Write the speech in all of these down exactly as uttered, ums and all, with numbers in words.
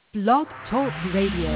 Blog Talk Radio.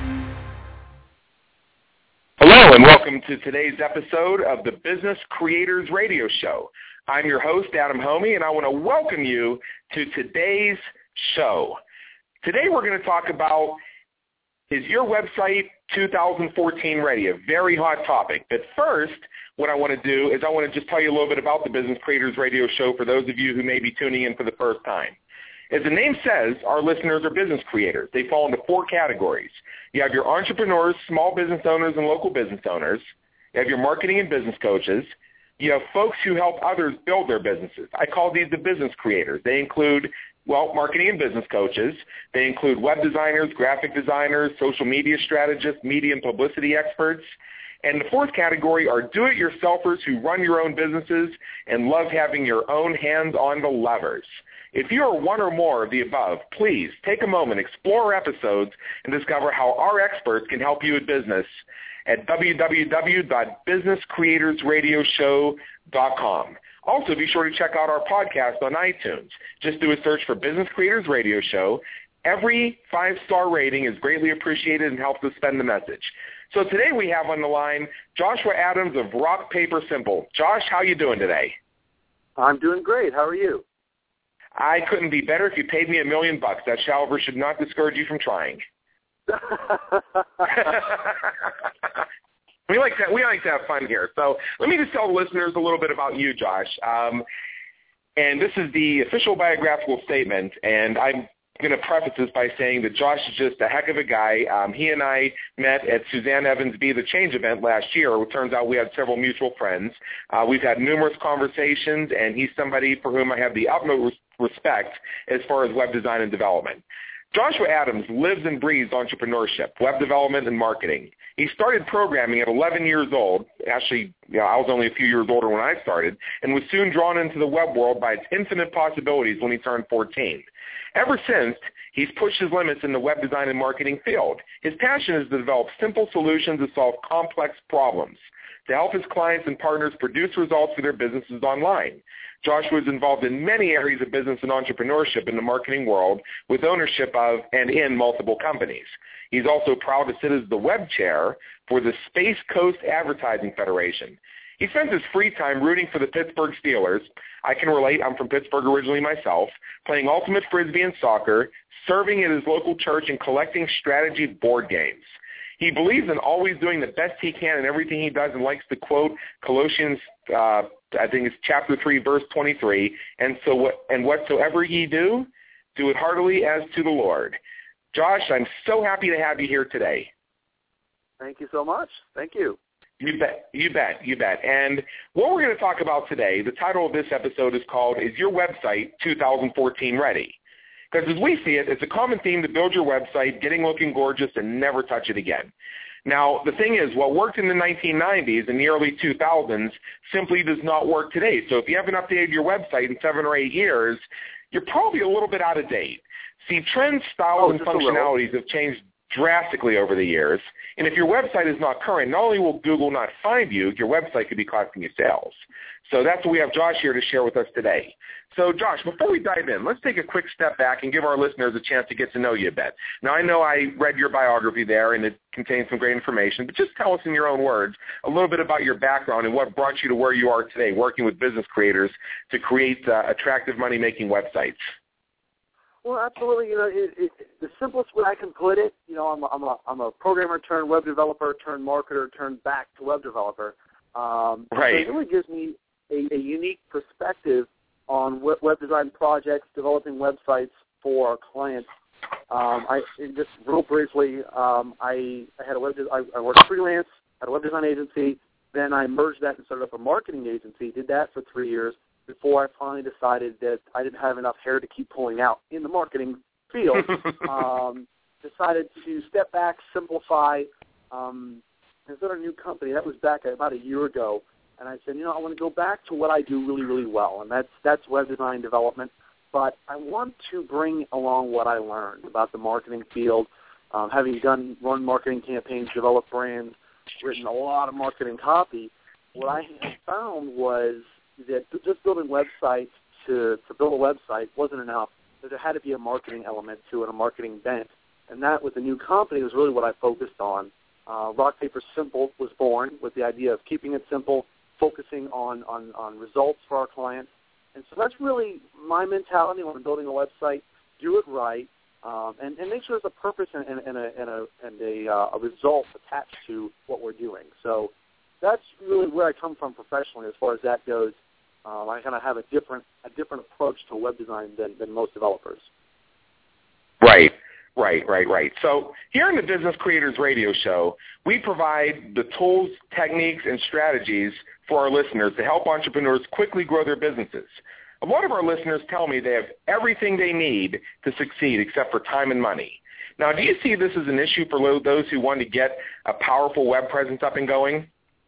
Hello and welcome to today's episode of the Business Creators Radio Show. I'm your host, Adam Homey, and I want to welcome you to today's show. Today we're going to talk about, is your website two thousand fourteen ready? A very hot topic. But first, what I want to do is I want to just tell you a little bit about the Business Creators Radio Show for those of you who may be tuning in for the first time. As the name says, our listeners are business creators. They fall into four categories. You have your entrepreneurs, small business owners, and local business owners. You have your marketing and business coaches. You have folks who help others build their businesses. I call these the business creators. They include, well, marketing and business coaches. They include web designers, graphic designers, social media strategists, media and publicity experts. And the fourth category are do-it-yourselfers who run your own businesses and love having your own hands on the levers. If you are one or more of the above, please take a moment, explore our episodes, and discover how our experts can help you in business at w w w dot business creators radio show dot com. Also, be sure to check out our podcast on iTunes. Just do a search for Business Creators Radio Show. Every five-star rating is greatly appreciated and helps us spread the message. So today we have on the line Joshua Adams of Rock Paper Simple. Josh, how you doing today? I'm doing great. How are you? I couldn't be better if you paid me a million bucks. That, however, should not discourage you from trying. we like to we like to have fun here. So let me just tell the listeners a little bit about you, Josh. Um, and this is the official biographical statement, and I'm going to preface this by saying that Josh is just a heck of a guy. Um, he and I met at Suzanne Evans Be the Change event last year. It turns out we had several mutual friends. Uh, we've had numerous conversations, and he's somebody for whom I have the utmost respect as far as web design and development. Joshua Adams lives and breathes entrepreneurship, web development, and marketing. He started programming at eleven years old. Actually, you know, I was only a few years older when I started, and was soon drawn into the web world by its infinite possibilities when he turned fourteen. Ever since, he's pushed his limits in the web design and marketing field. His passion is to develop simple solutions to solve complex problems, to help his clients and partners produce results for their businesses online. Joshua is involved in many areas of business and entrepreneurship in the marketing world with ownership of and in multiple companies. He's also proud to sit as the web chair for the Space Coast Advertising Federation. He spends his free time rooting for the Pittsburgh Steelers. I can relate. I'm from Pittsburgh originally myself, playing ultimate frisbee and soccer, serving at his local church, and collecting strategy board games. He believes in always doing the best he can in everything he does and likes to quote Colossians, uh, I think it's chapter three, verse twenty-three, and so what, and whatsoever ye do, do it heartily as to the Lord. Josh, I'm so happy to have you here today. Thank you so much. Thank you. You bet, you bet, you bet. And what we're going to talk about today, the title of this episode is called, Is Your Website two thousand fourteen Ready? Because as we see it, it's a common theme to build your website, getting looking gorgeous, and never touch it again. Now, the thing is, what worked in the nineteen nineties and the early two thousands simply does not work today. So if you haven't updated your website in seven or eight years, you're probably a little bit out of date. See, trends, styles, oh, and functionalities have changed drastically over the years. And if your website is not current, not only will Google not find you, your website could be costing you sales. So that's what we have Josh here to share with us today. So, Josh, before we dive in, let's take a quick step back and give our listeners a chance to get to know you a bit. Now, I know I read your biography there, and it contains some great information, but just tell us in your own words a little bit about your background and what brought you to where you are today, working with business creators to create uh, attractive money-making websites. Well, absolutely. You know, it, it, the simplest way I can put it, you know, I'm a, I'm a, I'm a programmer turned web developer turned marketer turned back to web developer. Um, right. So it really gives me a, a unique perspective on web, web design projects, developing websites for our clients. Um, I just real briefly, um, I, I had a web. I, I worked freelance, had a web design agency. Then I merged that and started up a marketing agency. Did that for three years. Before I finally decided that I didn't have enough hair to keep pulling out in the marketing field, um, decided to step back, simplify, um, and start a new company. That was back about a year ago. And I said, you know, I want to go back to what I do really, really well, and that's that's web design development. But I want to bring along what I learned about the marketing field, um, having done run marketing campaigns, developed brands, written a lot of marketing copy. What I found was that just building websites to, to build a website wasn't enough. There had to be a marketing element to it, a marketing bent. and that with the new company was really what I focused on. Uh, Rock Paper Simple was born with the idea of keeping it simple, focusing on, on, on results for our clients. And so that's really my mentality when I'm building a website. Do it right, um, and, and make sure there's a purpose and, and, and a, and, a, and a, uh, a result attached to what we're doing. So that's really where I come from professionally as far as that goes. Um, I kind of have a different a different approach to web design than, than most developers. Right, right, right, right. So here in the Business Creators Radio Show, we provide the tools, techniques, and strategies for our listeners to help entrepreneurs quickly grow their businesses. A lot of our listeners tell me they have everything they need to succeed except for time and money. Now, do you see this as an issue for those who want to get a powerful web presence up and going?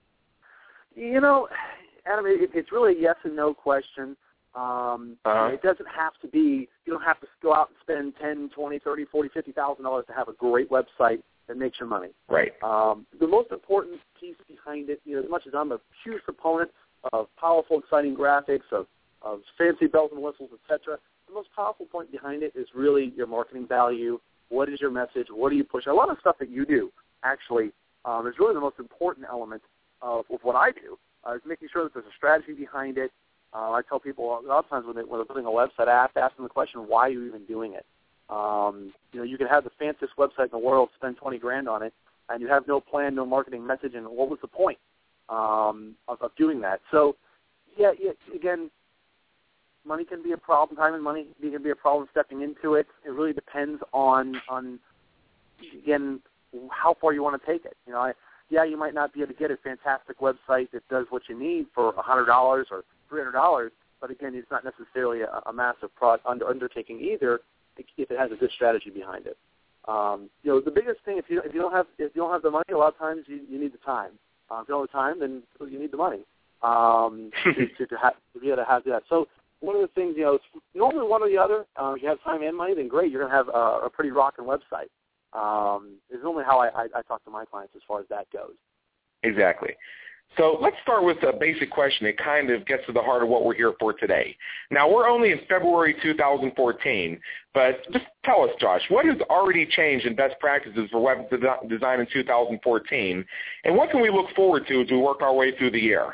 You know, Adam, it, it's really a yes and no question. Um, uh-huh. It doesn't have to be, you don't have to go out and spend ten, twenty, thirty, forty, fifty thousand dollars to have a great website that makes you money. Right. Um, the most important piece behind it, you know, as much as I'm a huge proponent of powerful, exciting graphics, of, of fancy bells and whistles, et cetera, the most powerful point behind it is really your marketing value. What is your message? What do you push? A lot of stuff that you do, actually, um, is really the most important element of, of what I do, uh, is making sure that there's a strategy behind it. Uh, I tell people a lot of times when, they, when they're building a website, I have to ask them the question, why are you even doing it? Um, you know, you can have the fanciest website in the world, spend twenty grand on it, and you have no plan, no marketing message, and what was the point um, of, of doing that? So, yeah, yeah, again, money can be a problem. Time and money can be a problem stepping into it. It really depends on, on again, how far you want to take it. You know, I, yeah, you might not be able to get a fantastic website that does what you need for one hundred dollars or three hundred dollars, but again, it's not necessarily a, a massive pro- under, undertaking either if it has a good strategy behind it. Um, you know, the biggest thing, if you if you don't have if you don't have the money, a lot of times you, you need the time. Uh, if you don't have the time, then you need the money um, to, to, to, have, to be able to have that. So one of the things, you know, it's normally one or the other. Uh, if you have time and money, then great, you're going to have a, a pretty rocking website. Um, is normally how I, I, I talk to my clients as far as that goes. Exactly. So let's start with a basic question. It kind of gets to the heart of what we're here for today. Now, we're only in February two thousand fourteen, but just tell us, Josh, what has already changed in best practices for web design in two thousand fourteen, and what can we look forward to as we work our way through the year?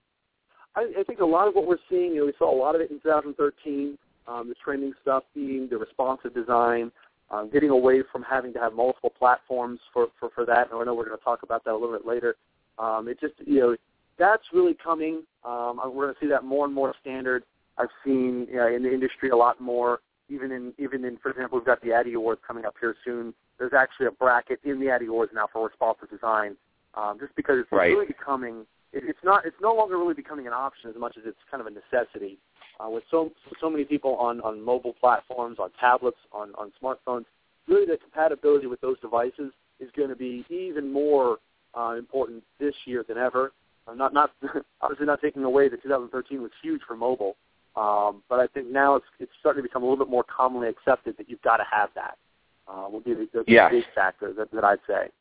I, I think a lot of what we're seeing, you know, we saw a lot of it in two thousand thirteen, um, the trending stuff being the responsive design, um, getting away from having to have multiple platforms for, for, for that, and I know we're going to talk about that a little bit later. Um, it just, you know, that's really coming. Um, we're going to see that more and more standard. I've seen you know, in the industry a lot more, even in, even in, for example, we've got the Addy Awards coming up here soon. There's actually a bracket in the Addy Awards now for responsive design, um, just because it's right. really becoming, it, it's not, it's no longer really becoming an option as much as it's kind of a necessity. Uh, with so so many people on, on mobile platforms, on tablets, on, on smartphones, really the compatibility with those devices is going to be even more Uh, important this year than ever. I'm not, not obviously not taking away that two thousand thirteen was huge for mobile, um, but I think now it's it's starting to become a little bit more commonly accepted that you've got to have that. Uh, will be the, the yes. big factor that, that I'd say.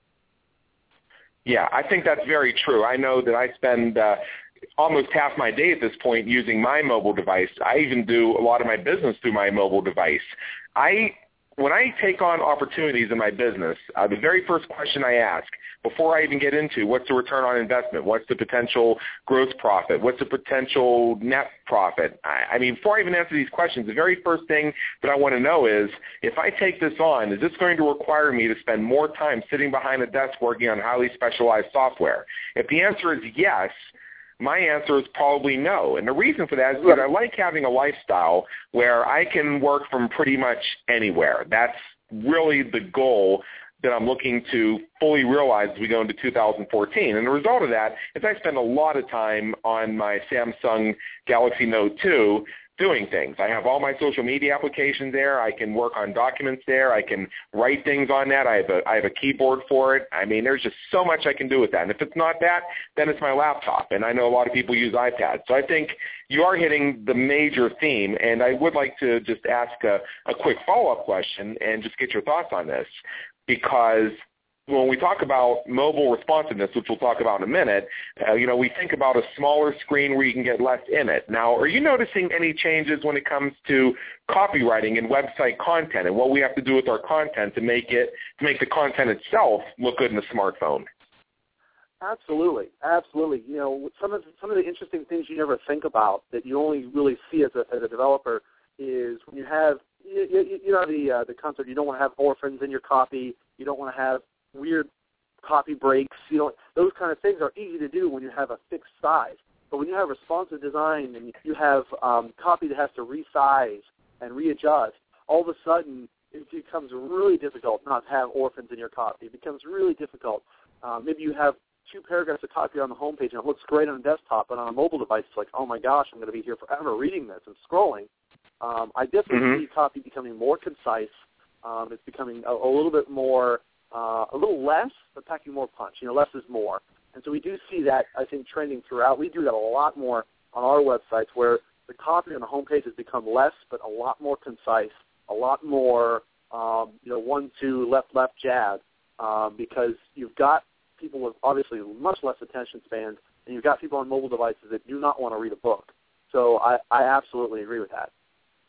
Yeah, I think that's very true. I know that I spend uh, almost half my day at this point using my mobile device. I even do a lot of my business through my mobile device. I When I take on opportunities in my business, uh, the very first question I ask before I even get into what's the return on investment, what's the potential gross profit, what's the potential net profit. I, I mean, before I even answer these questions, the very first thing that I want to know is, if I take this on, is this going to require me to spend more time sitting behind a desk working on highly specialized software? If the answer is yes, my answer is probably no. And the reason for that is that I like having a lifestyle where I can work from pretty much anywhere. That's really the goal that I'm looking to fully realize as we go into two thousand fourteen. And the result of that is I spend a lot of time on my Samsung Galaxy Note two doing things. I have all my social media applications there. I can work on documents there. I can write things on that. I have a, I have a keyboard for it. I mean, there's just so much I can do with that. And if it's not that, then it's my laptop. And I know a lot of people use iPads. So I think you are hitting the major theme. And I would like to just ask a, a quick follow-up question and just get your thoughts on this, because when we talk about mobile responsiveness, which we'll talk about in a minute, uh, you know, we think about a smaller screen where you can get less in it. Now, are you noticing any changes when it comes to copywriting and website content and what we have to do with our content to make it to make the content itself look good in the smartphone? Absolutely, absolutely. You know, some of the, some of the interesting things you never think about that you only really see as a, as a developer is when you have you, you, you know the uh, the concept. You don't want to have orphans in your copy. You don't want to have weird copy breaks. You know, those kind of things are easy to do when you have a fixed size. But when you have responsive design and you have um, copy that has to resize and readjust, all of a sudden it becomes really difficult not to have orphans in your copy. It becomes really difficult. Uh, maybe you have two paragraphs of copy on the homepage and it looks great on a desktop, but on a mobile device it's like, oh my gosh, I'm going to be here forever reading this and scrolling. Um, I definitely mm-hmm. see copy becoming more concise. Um, it's becoming a, a little bit more, uh, a little less, but packing more punch. You know, less is more. And so we do see that, I think, trending throughout. We do that a lot more on our websites where the copy on the homepage has become less, but a lot more concise, a lot more, um, you know, one, two, left, left, jab, um, because you've got people with obviously much less attention spans, and you've got people on mobile devices that do not want to read a book. So I, I absolutely agree with that.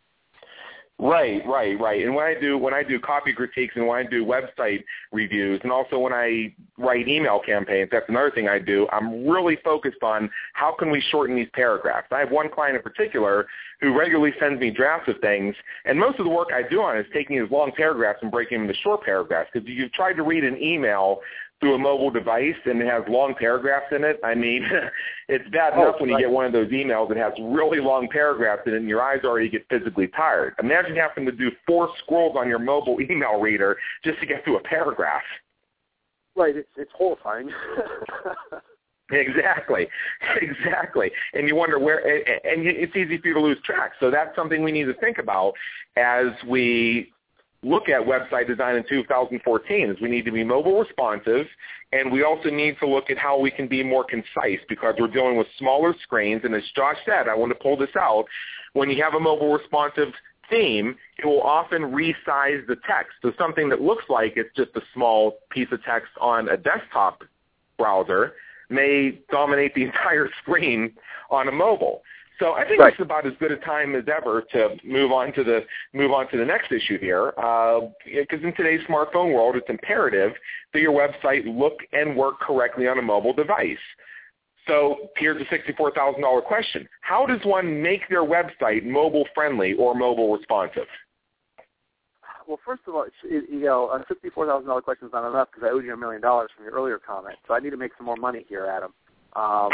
Right, right, right. And when I do when I do copy critiques and when I do website reviews and also when I write email campaigns, that's another thing I do. I'm really focused on how can we shorten these paragraphs. I have one client in particular who regularly sends me drafts of things, and most of the work I do on it is taking his long paragraphs and breaking them into short paragraphs. Because if you've tried to read an email through a mobile device and it has long paragraphs in it, I mean, it's bad enough oh, when you get one of those emails that has really long paragraphs in it and your eyes already get physically tired. Imagine having to do four scrolls on your mobile email reader just to get through a paragraph. Right, it's, it's horrifying. Exactly, exactly. And you wonder where, and it's easy for you to lose track. So that's something we need to think about as we look at website design in two thousand fourteen is we need to be mobile responsive, and we also need to look at how we can be more concise because we're dealing with smaller screens. And as Josh said, I want to pull this out, when you have a mobile responsive theme, it will often resize the text. So something that looks like it's just a small piece of text on a desktop browser may dominate the entire screen on a mobile. So I think right. It's about as good a time as ever to move on to the move on to the next issue here, because uh, in today's smartphone world, it's imperative that your website look and work correctly on a mobile device. So here's a sixty-four thousand dollars question: how does one make their website mobile friendly or mobile responsive? Well, first of all, it, you know, a sixty-four thousand dollars question is not enough because I owed you a million dollars from your earlier comment. So I need to make some more money here, Adam. Um,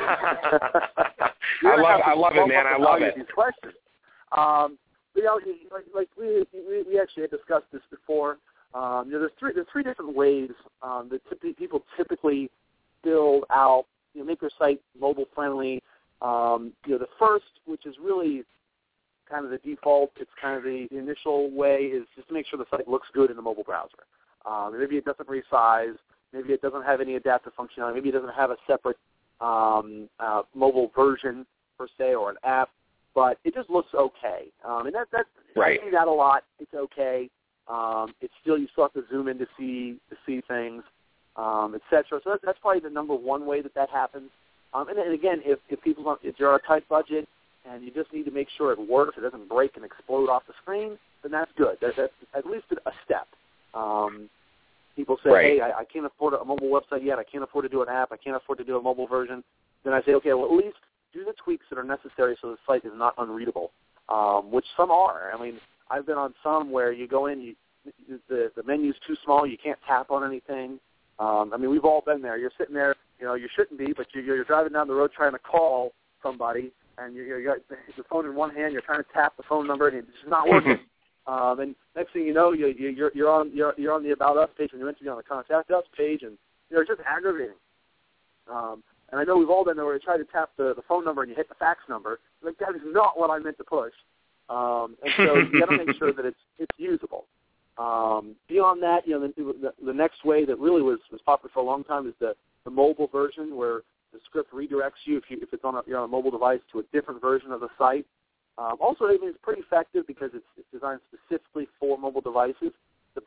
I love, I love it, man. I love it. These questions. Um, you know, like, like we, we we actually had discussed this before. Um, you know, there's three there's three different ways um, that typically, people typically build out, you know, make their site mobile friendly. Um, you know, the first, which is really kind of the default, it's kind of the, the initial way, is just to make sure the site looks good in the mobile browser. Um, maybe it doesn't resize. Maybe it doesn't have any adaptive functionality. Maybe it doesn't have a separate um, uh, mobile version per se or an app, but it just looks okay. Um, and that, that, right. I see that a lot. It's okay. Um, it's still, you still have to zoom in to see to see things, um, et cetera. So that's, that's probably the number one way that that happens. Um, and then again, if, if people don't, if you're on a tight budget and you just need to make sure it works, it doesn't break and explode off the screen, then that's good. That, that's at least a step. Um, People say, right. hey, I, I can't afford a mobile website yet. I can't afford to do an app. I can't afford to do a mobile version. Then I say, okay, well, at least do the tweaks that are necessary so the site is not unreadable, um, which some are. I mean, I've been on some where you go in, you, the, the menu's too small, you can't tap on anything. Um, I mean, we've all been there. You're sitting there, you know, you shouldn't be, but you, you're driving down the road trying to call somebody, and you, you got the phone in one hand, you're trying to tap the phone number, and it's just not working. Um, and next thing you know, you, you, you're, you're on you're, you're on the About Us page, and you're meant to be on the Contact Us page, and you know, it's just aggravating. Um, and I know we've all been there where you try to tap the, the phone number and you hit the fax number. Like, that is not what I meant to push. Um, and so you got to make sure that it's it's usable. Um, beyond that, you know, the, the, the next way that really was, was popular for a long time is the, the mobile version, where the script redirects you if you if it's on a, you're on a mobile device to a different version of the site. Um, also, I mean, it's pretty effective because it's, it's designed specifically for mobile devices. The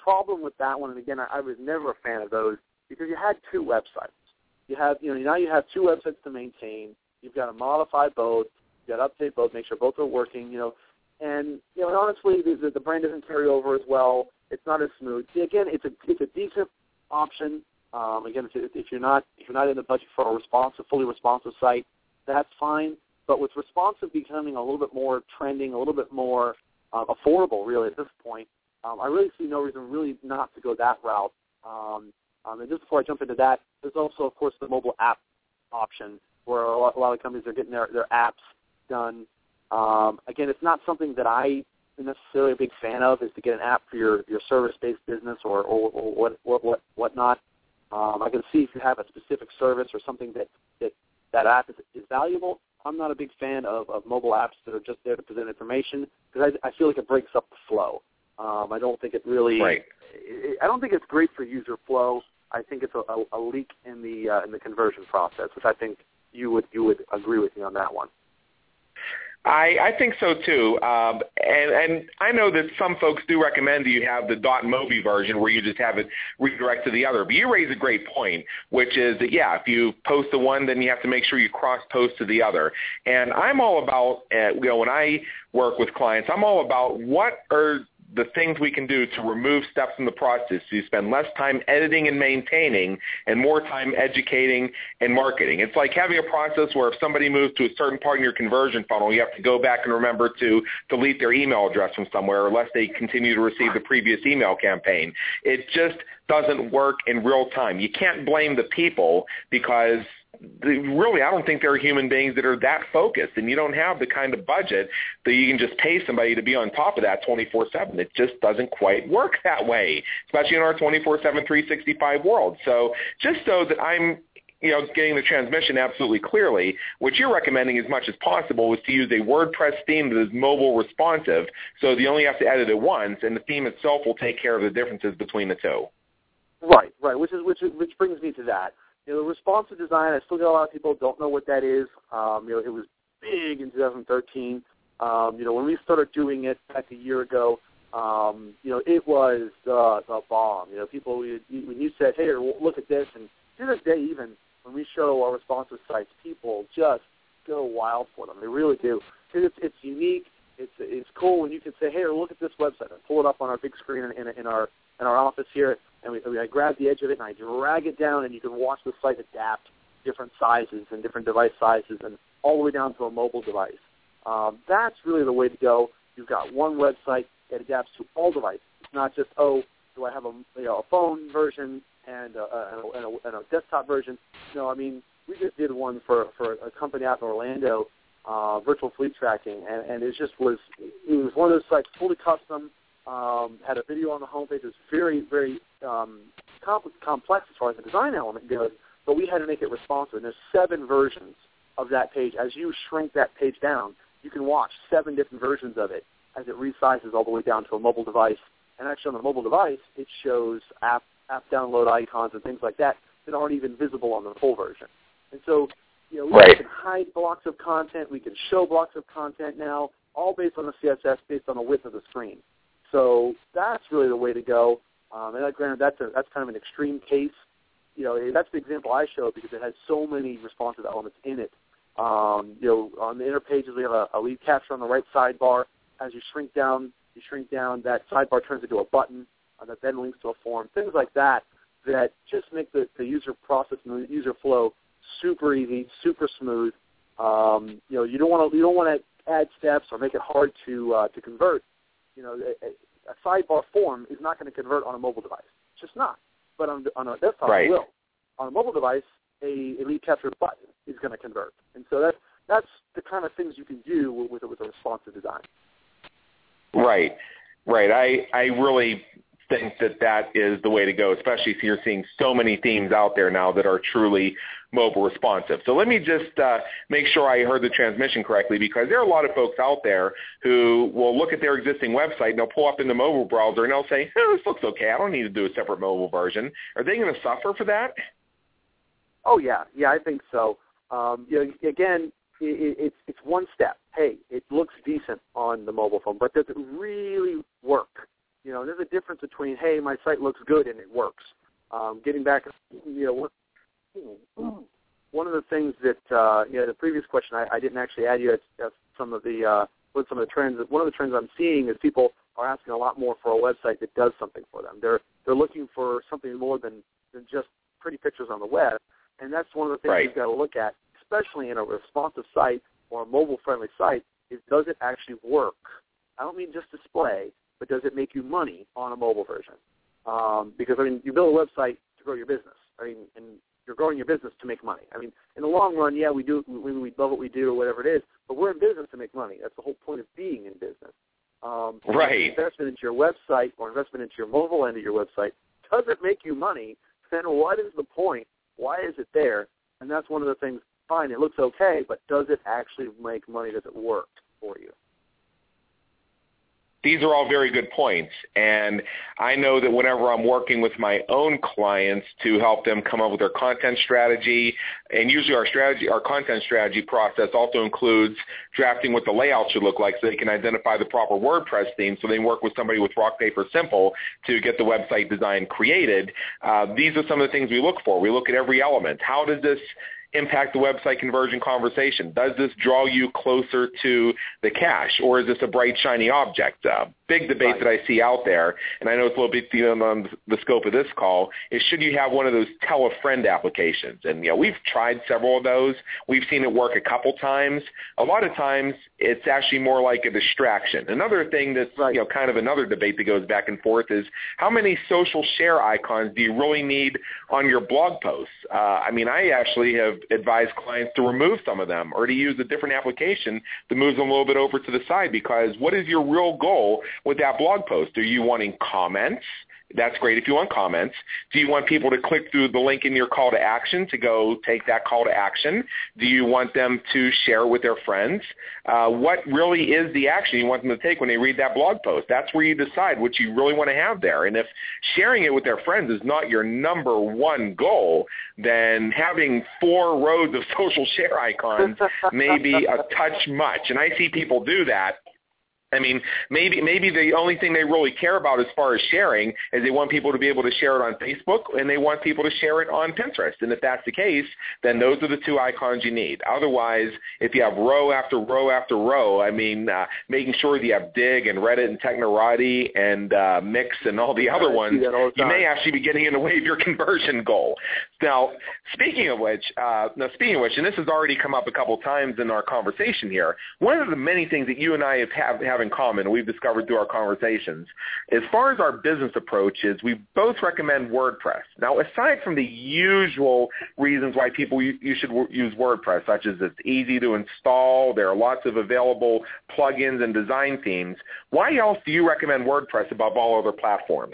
problem with that one, and again, I, I was never a fan of those because you had two websites. You have, you know, now you have two websites to maintain. You've got to modify both. You've got to update both, make sure both are working, you know. And, you know, and honestly, the, the brand doesn't carry over as well. It's not as smooth. Again, it's a it's a decent option. Um, again, if, if you're not if you're not in the budget for a responsive, fully responsive site, that's fine. But with responsive becoming a little bit more trending, a little bit more uh, affordable, really, at this point, um, I really see no reason really not to go that route. Um, um, and just before I jump into that, there's also, of course, the mobile app option where a lot, a lot of companies are getting their, their apps done. Um, again, it's not something that I am necessarily a big fan of, is to get an app for your, your service-based business or, or, or what, what, what, whatnot. Um, I can see if you have a specific service or something that that, that app is, is valuable. I'm not a big fan of, of mobile apps that are just there to present information because I, I feel like it breaks up the flow. Um, I don't think it really. Right. It, I don't think it's great for user flow. I think it's a, a, a leak in the uh, in the conversion process, which I think you would you would agree with me on that one. I, I think so too, um, and, and I know that some folks do recommend that you have the .mobi version where you just have it redirect to the other. But you raise a great point, which is that, yeah, if you post the one, then you have to make sure you cross-post to the other. And I'm all about, uh, you know, when I work with clients, I'm all about what are the things we can do to remove steps in the process so you spend less time editing and maintaining and more time educating and marketing. It's like having a process where if somebody moves to a certain part in your conversion funnel, you have to go back and remember to delete their email address from somewhere unless they continue to receive the previous email campaign. It just doesn't work in real time. You can't blame the people because really, I don't think there are human beings that are that focused, and you don't have the kind of budget that you can just pay somebody to be on top of that twenty-four seven. It just doesn't quite work that way, especially in our twenty-four seven, three sixty-five world. So just so that I'm you know, getting the transmission absolutely clearly, what you're recommending as much as possible is to use a WordPress theme that is mobile responsive, so you only have to edit it once, and the theme itself will take care of the differences between the two. Right, right, which is which is, which brings me to that. You know, the responsive design, I still get a lot of people who don't know what that is. Um, you know, it was big in two thousand thirteen. Um, you know, when we started doing it back a year ago, um, you know, it was the, the bomb. You know, people, when you said, hey, look at this, and to this day even, when we show our responsive sites, people just go wild for them. They really do. It's, it's unique. It's it's cool when you can say, hey, look at this website, and pull it up on our big screen in, in, in our in our office here, and we, we I grab the edge of it and I drag it down, and you can watch the site adapt different sizes and different device sizes, and all the way down to a mobile device. Um, that's really the way to go. You've got one website that adapts to all devices. It's not just, oh, do I have a, you know, a phone version and a, and, a, and, a, and a desktop version? No, I mean, we just did one for, for a company out in Orlando, uh, virtual fleet tracking, and, and it just was, it was one of those sites fully custom, um, had a video on the homepage. It was very, very um, complex, complex as far as the design element goes, but we had to make it responsive. And there's seven versions of that page. As you shrink that page down, you can watch seven different versions of it as it resizes all the way down to a mobile device. And actually on the mobile device, it shows app, app download icons and things like that that aren't even visible on the full version. And so, you know, we right. can hide blocks of content. We can show blocks of content now, all based on the C S S, based on the width of the screen. So that's really the way to go. Um, and that, granted, that's, a, that's kind of an extreme case. You know, that's the example I showed because it has so many responsive elements in it. Um, you know, on the inner pages, we have a, a lead capture on the right sidebar. As you shrink down, you shrink down, that sidebar turns into a button uh, that then links to a form. Things like that that just make the, the user process and the user flow super easy, super smooth. Um, you know, you don't want to you don't want to add steps or make it hard to uh, to convert. You know, a, a sidebar form is not going to convert on a mobile device. It's just not. But on, on a desktop, right. it will. On a mobile device, a, a lead capture button is going to convert. And so that, that's the kind of things you can do with, with, with a responsive design. Right, right. I, I really think that that is the way to go, especially if you're seeing so many themes out there now that are truly mobile responsive. So let me just uh, make sure I heard the transmission correctly, because there are a lot of folks out there who will look at their existing website and they'll pull up in the mobile browser and they'll say, oh, this looks okay. I don't need to do a separate mobile version. Are they going to suffer for that? Oh, yeah. Yeah, I think so. Um, you know, again, it, it's it's one step. Hey, it looks decent on the mobile phone, but does it really work You know, there's a difference between, hey, my site looks good and it works. Um, getting back, you know, what, one of the things that, uh, you know, the previous question, I, I didn't actually add you at, at some of the, uh, with some of the trends. One of the trends I'm seeing is people are asking a lot more for a website that does something for them. They're they're looking for something more than, than just pretty pictures on the web, and that's one of the things right. you've got to look at, especially in a responsive site or a mobile-friendly site, is does it actually work? I don't mean just display, but does it make you money on a mobile version? Um, because, I mean, you build a website to grow your business. I mean, and you're growing your business to make money. I mean, in the long run, yeah, we do, we, we love what we do or whatever it is, but we're in business to make money. That's the whole point of being in business. Um, right. Investment into your website or investment into your mobile end of your website, does it make you money? Then what is the point? Why is it there? And that's one of the things, fine, it looks okay, but does it actually make money? Does it work for you? These are all very good points, and I know that whenever I'm working with my own clients to help them come up with their content strategy, and usually our strategy, our content strategy process also includes drafting what the layout should look like so they can identify the proper WordPress theme so they can work with somebody with rock, paper, simple to get the website design created. Uh, these are some of the things we look for. We look at every element. How does this impact the website conversion conversation? Does this draw you closer to the cache, or is this a bright, shiny object? Uh, big debate right. that I see out there, and I know it's a little bit beyond on the scope of this call, is should you have one of those tell a friend applications? And, you know, we've tried several of those. We've seen it work a couple times. A lot of times it's actually more like a distraction. Another thing that's, right. you know, kind of another debate that goes back and forth is how many social share icons do you really need on your blog posts? Uh, I mean, I actually have advise clients to remove some of them or to use a different application that moves them a little bit over to the side, because what is your real goal with that blog post? Are you wanting comments? That's great if you want comments. Do you want people to click through the link in your call to action to go take that call to action? Do you want them to share with their friends? Uh, what really is the action you want them to take when they read that blog post? That's where you decide what you really want to have there. And if sharing it with their friends is not your number one goal, then having four rows of social share icons may be a touch much. And I see people do that. I mean, maybe maybe the only thing they really care about as far as sharing is they want people to be able to share it on Facebook, and they want people to share it on Pinterest. And if that's the case, then those are the two icons you need. Otherwise, if you have row after row after row, I mean, uh, making sure that you have Dig and Reddit and Technorati and uh, Mix and all the other ones, the you may actually be getting in the way of your conversion goal. Now, speaking of which, uh, now speaking of which, and this has already come up a couple times in our conversation here, one of the many things that you and I have, have, have in common, we've discovered through our conversations, as far as our business approach is, we both recommend WordPress. Now, aside from the usual reasons why people you, you should w- use WordPress, such as it's easy to install, there are lots of available plugins and design themes, why else do you recommend WordPress above all other platforms?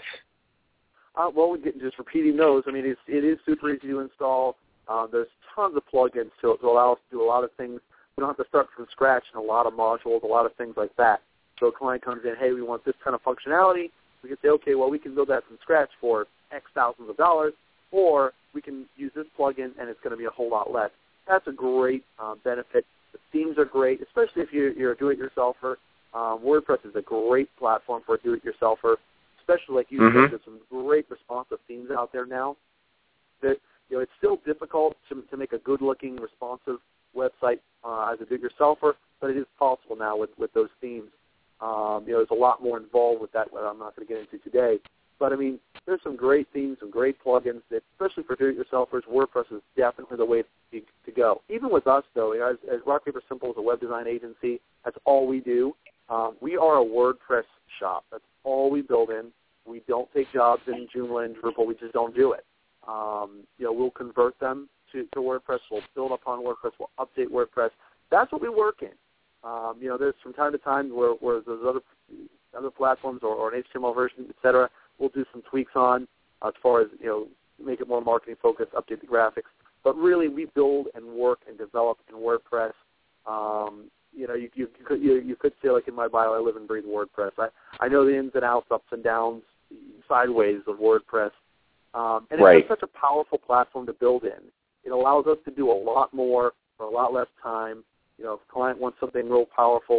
Uh, well, we get, just repeating those, I mean, it's, it is super easy to install. Uh, there's tons of plugins to, to allow us to do a lot of things. We don't have to start from scratch in a lot of modules, a lot of things like that. So a client comes in, hey, we want this kind of functionality. We can say, okay, well, we can build that from scratch for X thousands of dollars, or we can use this plugin and it's going to be a whole lot less. That's a great uh, benefit. The themes are great, especially if you're, you're a do-it-yourselfer. Um, WordPress is a great platform for a do-it-yourselfer, especially like you mm-hmm. said, there's some great responsive themes out there now. That, you know, it's still difficult to, to make a good-looking, responsive website uh, as a do-it-yourselfer, but it is possible now with, with those themes. Um, you know, there's a lot more involved with that that I'm not going to get into today. But, I mean, there's some great themes, some great plugins that, especially for do-it-yourselfers, WordPress is definitely the way to, to go. Even with us, though, you know, as, as Rock Paper Simple is a web design agency, that's all we do. Um, we are a WordPress shop. That's all we build in. We don't take jobs in Joomla and Drupal. We just don't do it. Um, you know, we'll convert them to, to WordPress. We'll build upon WordPress. We'll update WordPress. That's what we work in. Um, you know, there's from time to time where, where there's other other platforms or, or an H T M L version, et cetera, we'll do some tweaks on uh, as far as, you know, make it more marketing focused, update the graphics. But really, we build and work and develop in WordPress. Um, you know, you, you, you, could, you, you could say, like in my bio, I live and breathe WordPress. I, I know the ins and outs, ups and downs, sideways of WordPress. Um, and right. it's such a powerful platform to build in. It allows us to do a lot more for a lot less time. You know, if a client wants something real powerful,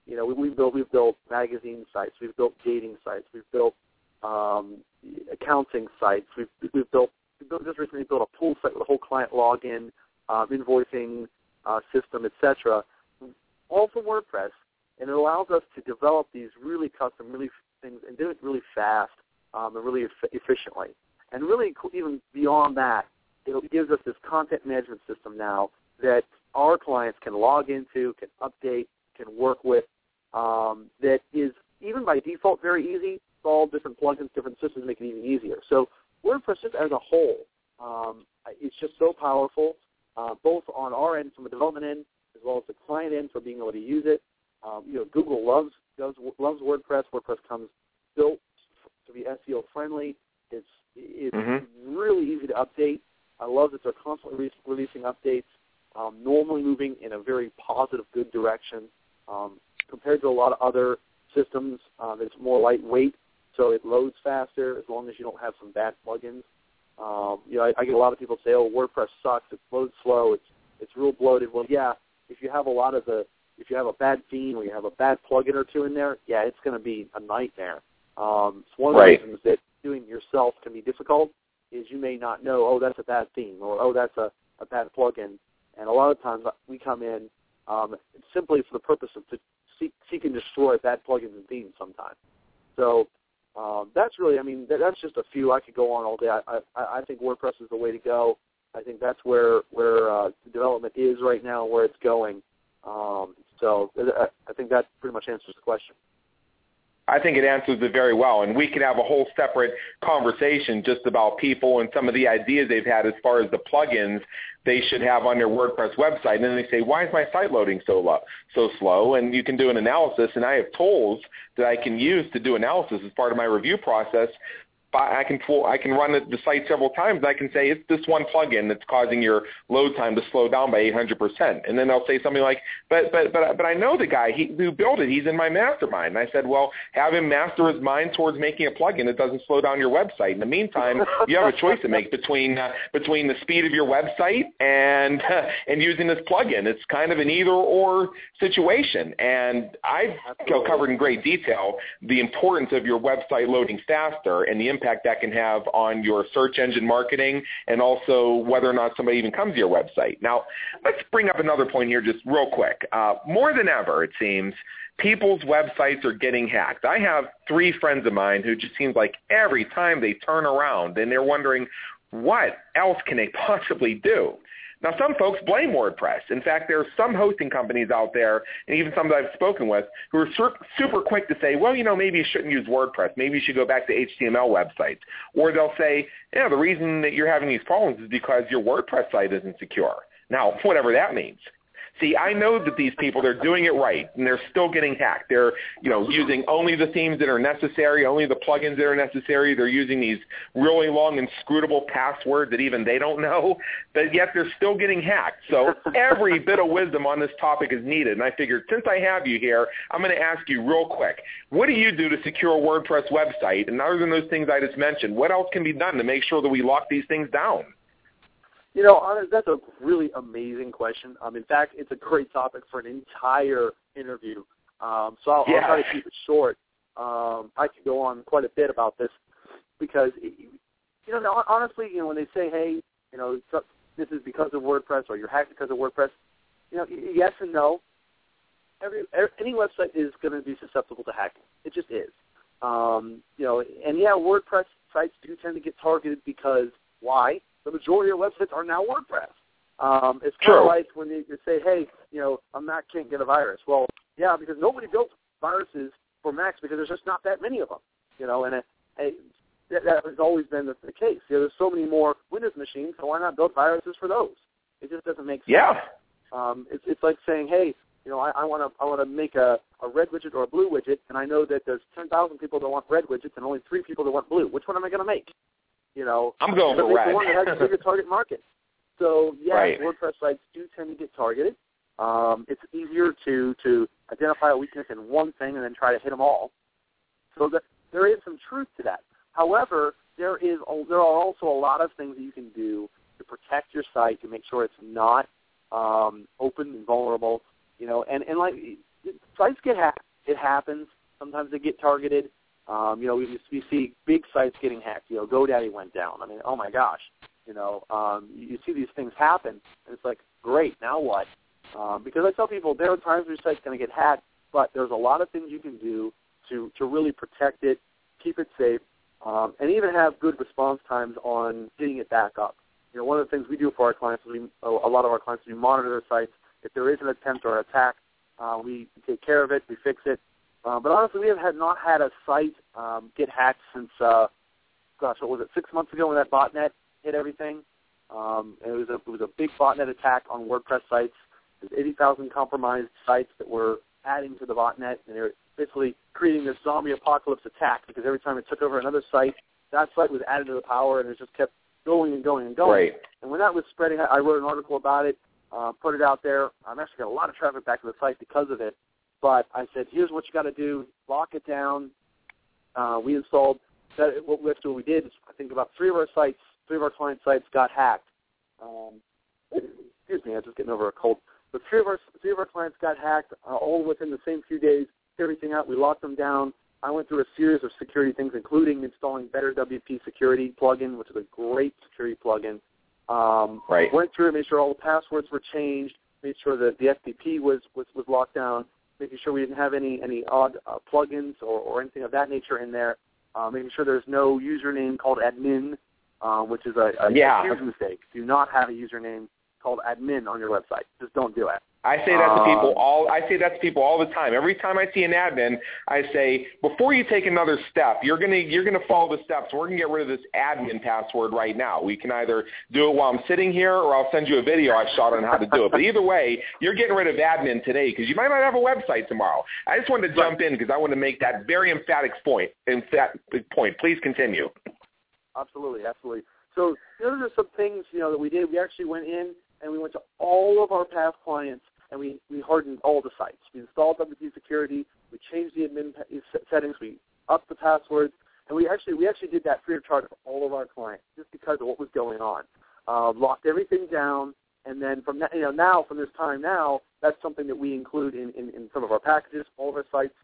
You know, we, we've built we've built magazine sites, we've built dating sites, we've built um, accounting sites, we've we've built, we've built just recently built a pool site with a whole client login, um, invoicing uh, system, et cetera. All from WordPress, and it allows us to develop these really custom, really things, and do it really fast um, and really eff- efficiently. And really, even beyond that, it gives us this content management system now that our clients can log into, can update, can work with, um, that is, even by default, very easy. All different plugins, different systems make it even easier. So WordPress just as a whole, um, it's just so powerful, uh, both on our end from a development end as well as the client end for being able to use it. Um, you know, Google loves does, loves WordPress. WordPress comes built to be S E O friendly. It's it's mm-hmm. really easy to update. I love that they're constantly re- releasing updates, um, normally moving in a very positive, good direction um, compared to a lot of other systems. Um, it's more lightweight, so it loads faster as long as you don't have some bad plugins. Um, you know, I, I get a lot of people say, "Oh, WordPress sucks. It loads slow. It's it's real bloated." Well, yeah, if you have a lot of the if you have a bad theme or you have a bad plugin or two in there, yeah, it's going to be a nightmare. Um, it's one of the right. reasons that doing it yourself can be difficult is you may not know, oh, that's a bad theme, or oh, that's a, a bad plugin. And a lot of times we come in um, simply for the purpose of to seek, seek and destroy bad plugins and themes sometimes. So um, that's really, I mean, that, that's just a few. I could go on all day. I, I, I think WordPress is the way to go. I think that's where where uh, the development is right now, where it's going. Um, so I, I think that pretty much answers the question. I think it answers it very well, and we could have a whole separate conversation just about people and some of the ideas they've had as far as the plugins they should have on their WordPress website. And then they say, why is my site loading so low, so slow? And you can do an analysis, and I have tools that I can use to do analysis as part of my review process. I can pull, I can run the site several times, and I can say, it's this one plugin that's causing your load time to slow down by eight hundred percent. And then they'll say something like, but but but but I know the guy he, who built it. He's in my mastermind. And I said, well, have him master his mind towards making a plugin that doesn't slow down your website. In the meantime, you have a choice to make between uh, between the speed of your website and uh, and using this plugin. It's kind of an either-or situation. And I've Absolutely. covered in great detail the importance of your website loading faster and the impact that can have on your search engine marketing and also whether or not somebody even comes to your website. Now, let's bring up another point here just real quick. Uh, more than ever, it seems, people's websites are getting hacked. I have three friends of mine who just seems like every time they turn around and they're wondering, what else can they possibly do? Now, some folks blame WordPress. In fact, there are some hosting companies out there, and even some that I've spoken with, who are sur- super quick to say, well, you know, maybe you shouldn't use WordPress. Maybe you should go back to H T M L websites. Or they'll say, yeah, the reason that you're having these problems is because your WordPress site isn't secure. Now, whatever that means. See, I know that these people, they're doing it right, and they're still getting hacked. They're, you know, using only the themes that are necessary, only the plugins that are necessary. They're using these really long, inscrutable passwords that even they don't know, but yet they're still getting hacked. So every bit of wisdom on this topic is needed, and I figured since I have you here, I'm going to ask you real quick, what do you do to secure a WordPress website? And other than those things I just mentioned, what else can be done to make sure that we lock these things down? You know, that's a really amazing question. Um, in fact, it's a great topic for an entire interview. Um, so I'll, yeah. I'll try to keep it short. Um, I could go on quite a bit about this because, it, you know, honestly, you know, when they say, hey, you know, this is because of WordPress or you're hacked because of WordPress, you know, yes and no. Every, every any website is going to be susceptible to hacking. It just is. Um, you know, and yeah, WordPress sites do tend to get targeted because why? The majority of websites are now WordPress. Um, it's kind of like when you, you say, hey, you know, a Mac can't get a virus. Well, yeah, because nobody built viruses for Macs because there's just not that many of them. You know, and it, it, that, that has always been the, the case. You know, there's so many more Windows machines, so why not build viruses for those? It just doesn't make sense. Yeah. Um, it's, it's like saying, hey, you know, I, I want to I want to make a, a red widget or a blue widget, and I know that there's ten thousand people that want red widgets and only three people that want blue. Which one am I going to make? You know, I'm going for red. The one that has a bigger target market. So, yeah, right. WordPress sites do tend to get targeted. Um, it's easier to, to identify a weakness in one thing and then try to hit them all. So that, there is some truth to that. However, there is there are also a lot of things that you can do to protect your site, to make sure it's not um, open and vulnerable. You know, and, and like sites get hacked. It happens. Sometimes they get targeted. Um, you know, we, we see big sites getting hacked. You know, GoDaddy went down. I mean, oh my gosh. You know, um, you see these things happen, and it's like, great, now what? Um, because I tell people there are times where your site's going to get hacked, but there's a lot of things you can do to, to really protect it, keep it safe, um, and even have good response times on getting it back up. You know, one of the things we do for our clients is we, a lot of our clients, we monitor their sites. If there is an attempt or attack, uh, we take care of it, we fix it. Uh, but honestly, we have had not had a site um, get hacked since, uh, gosh, what was it, six months ago when that botnet hit everything. Um, and it was a it was a big botnet attack on WordPress sites. There's eighty thousand compromised sites that were adding to the botnet, and they were basically creating this zombie apocalypse attack because every time it took over another site, that site was added to the power, and it just kept going and going and going. Right. And when that was spreading, I wrote an article about it, uh, put it out there. I've actually got a lot of traffic back to the site because of it. But I said, here's what you got to do: lock it down. Uh, we installed that. What we, what we did is, I think about three of our sites. Three of our client sites got hacked. Um, excuse me, I'm just getting over a cold. But three of our three of our clients got hacked, uh, all within the same few days. Everything out, we locked them down. I went through a series of security things, including installing Better W P Security plugin, which is a great security plugin. Um, right. Went through, made sure all the passwords were changed, made sure that the F T P was, was, was locked down, making sure we didn't have any any odd uh, plugins or, or anything of that nature in there. Uh, making sure there's no username called admin. Um, which is a, a, yeah. a huge mistake. Do not have a username called admin on your website. Just don't do it. I say that to people um, all. I say that to people all the time. Every time I see an admin, I say, before you take another step, you're gonna you're gonna follow the steps. We're gonna get rid of this admin password right now. We can either do it while I'm sitting here, or I'll send you a video I shot on how to do it. But either way, you're getting rid of admin today because you might not have a website tomorrow. I just wanted to jump in because I want to make that very emphatic point. Emphatic point. Please continue. Absolutely, absolutely. So those are some things, you know, that we did. We actually went in and we went to all of our past clients and we, we hardened all the sites. We installed W P Security. We changed the admin settings. We upped the passwords, and we actually we actually did that free of charge for all of our clients just because of what was going on. Uh, locked everything down, and then from that, you know, now from this time now, that's something that we include in, in, in some of our packages. All of our sites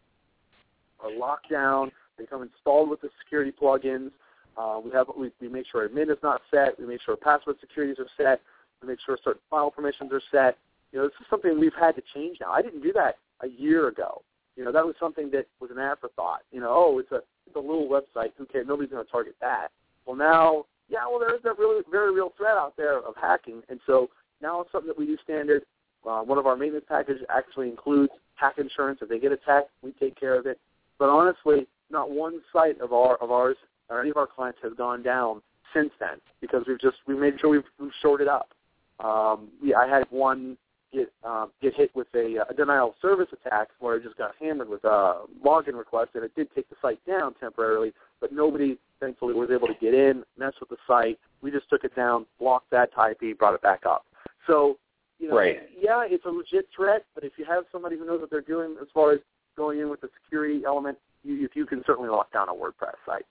are locked down. They come installed with the security plugins. Uh, we have we, we make sure admin is not set. We make sure password securities are set. We make sure certain file permissions are set. You know, this is something we've had to change now. I didn't do that a year ago. You know, that was something that was an afterthought. You know, oh, it's a it's a little website. Who cares? Nobody's going to target that. Well, now, yeah, well, there is a really very real threat out there of hacking, and so now it's something that we do standard. Uh, one of our maintenance packages actually includes hack insurance. If they get attacked, we take care of it. But honestly, not one site of our of ours or any of our clients has gone down since then because we've just we made sure we've, we've shored it up. Um, yeah, I had one get um, get hit with a, a denial of service attack where it just got hammered with a login request, and it did take the site down temporarily, but nobody, thankfully, was able to get in, mess with the site. We just took it down, blocked that I P, brought it back up. So, you know, right. yeah, it's a legit threat, but if you have somebody who knows what they're doing as far as going in with the security element, you, you can certainly lock down a WordPress site.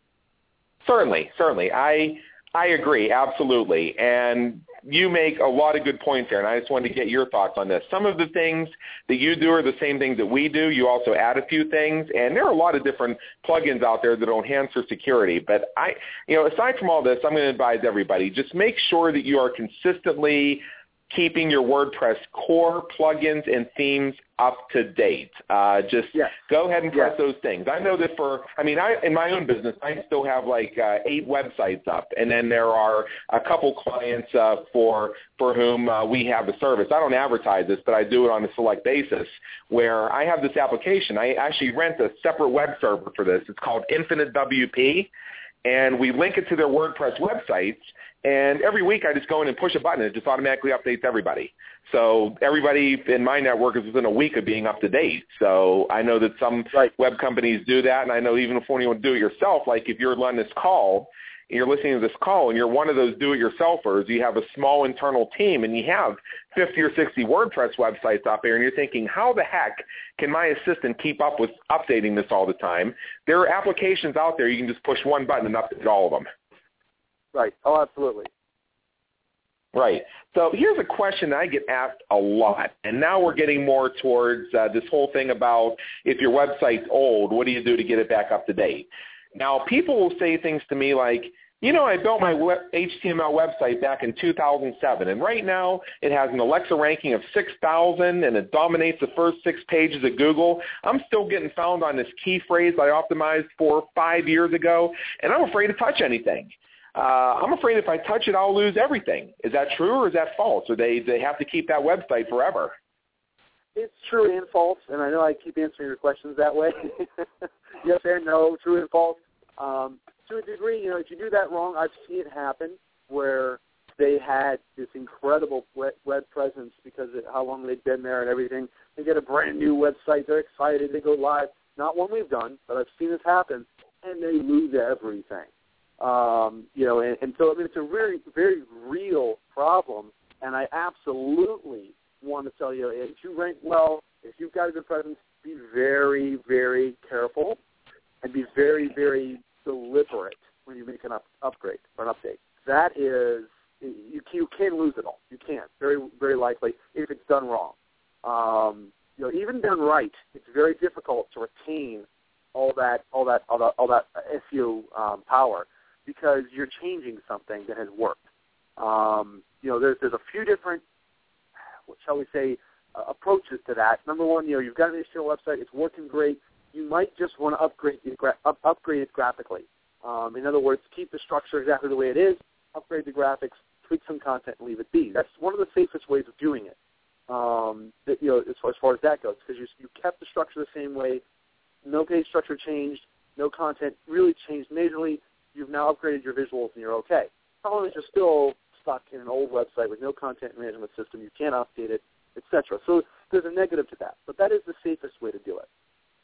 Certainly, certainly. I I agree, absolutely. And you make a lot of good points there, and I just wanted to get your thoughts on this. Some of the things that you do are the same things that we do. You also add a few things, and there are a lot of different plugins out there that will enhance your security. But I, you know, aside from all this, I'm going to advise everybody, just make sure that you are consistently keeping your WordPress core plugins and themes up to date. Uh, just yes. go ahead and press yes. those things. I know that for, I mean, I in my own business, I still have like uh, eight websites up, and then there are a couple clients uh, for for whom uh, we have the service. I don't advertise this, but I do it on a select basis where I have this application. I actually rent a separate web server for this. It's called Infinite W P, and we link it to their WordPress websites. And every week I just go in and push a button. It just automatically updates everybody. So everybody in my network is within a week of being up to date. So I know that some right. web companies do that, and I know even if when you do it yourself, like if you're on this call, and you're listening to this call, and you're one of those do-it-yourselfers, you have a small internal team, and you have fifty or sixty WordPress websites out there, and you're thinking, how the heck can my assistant keep up with updating this all the time? There are applications out there you can just push one button and update all of them. Right. Oh, absolutely. Right. So here's a question that I get asked a lot, and now we're getting more towards uh, this whole thing about if your website's old, what do you do to get it back up to date? Now, people will say things to me like, you know, I built my web, H T M L website back in two thousand seven, and right now it has an Alexa ranking of six thousand, and it dominates the first six pages of Google. I'm still getting found on this key phrase I optimized for five years ago, and I'm afraid to touch anything. Uh, I'm afraid if I touch it, I'll lose everything. Is that true or is that false? Or they, they have to keep that website forever? It's true and false, and I know I keep answering your questions that way. Yes and no, true and false. Um, to a degree, you know, if you do that wrong, I've seen it happen where they had this incredible web, web presence because of how long they'd been there and everything. They get a brand new website, they're excited, they go live. Not one we've done, but I've seen this happen, and they lose everything. Um, you know, and, and so I mean, it's a very, very real problem, and I absolutely want to tell you, if you rank well, if you've got a good presence, be very, very careful and be very, very deliberate when you make an up, upgrade or an update. That is, you, you can lose it all. You can, very, very likely, if it's done wrong. Um, you know, even done right, it's very difficult to retain all that, all that, all that, all that S E O um, power, because you're changing something that has worked. Um, you know, there's, there's a few different, what shall we say, uh, approaches to that. Number one, you know, you've got an H T M L website, it's working great. You might just want to upgrade it, gra- up, upgrade it graphically. Um, in other words, keep the structure exactly the way it is, upgrade the graphics, tweak some content, and leave it be. That's one of the safest ways of doing it. Um, that, you know, as far, as far as that goes, because you, you kept the structure the same way, no page structure changed, no content really changed majorly. You've now upgraded your visuals and you're okay. Problem is you're still stuck in an old website with no content management system. You can't update it, et cetera. So there's a negative to that, but that is the safest way to do it.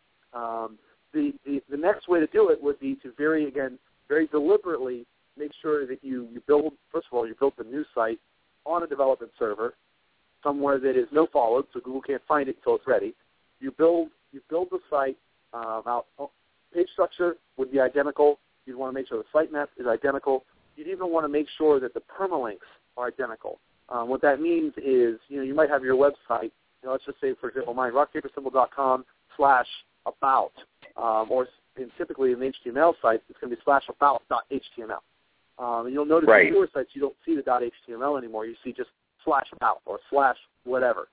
Um, the, the the next way to do it would be to very, again, very deliberately make sure that you, you build, first of all, you build the new site on a development server somewhere that is no followed, so Google can't find it until it's ready. You build you build the site um, out. Page structure would be identical. You'd want to make sure the sitemap is identical. You'd even want to make sure that the permalinks are identical. Um, what that means is, you know, you might have your website, you know, let's just say, for example, mine, rock paper symbol dot com slash about, um, or in typically in the H T M L site, it's going to be slash about dot H T M L. Um, and you'll notice right. in newer sites you don't see the dot H T M L anymore. You see just slash about or slash whatever.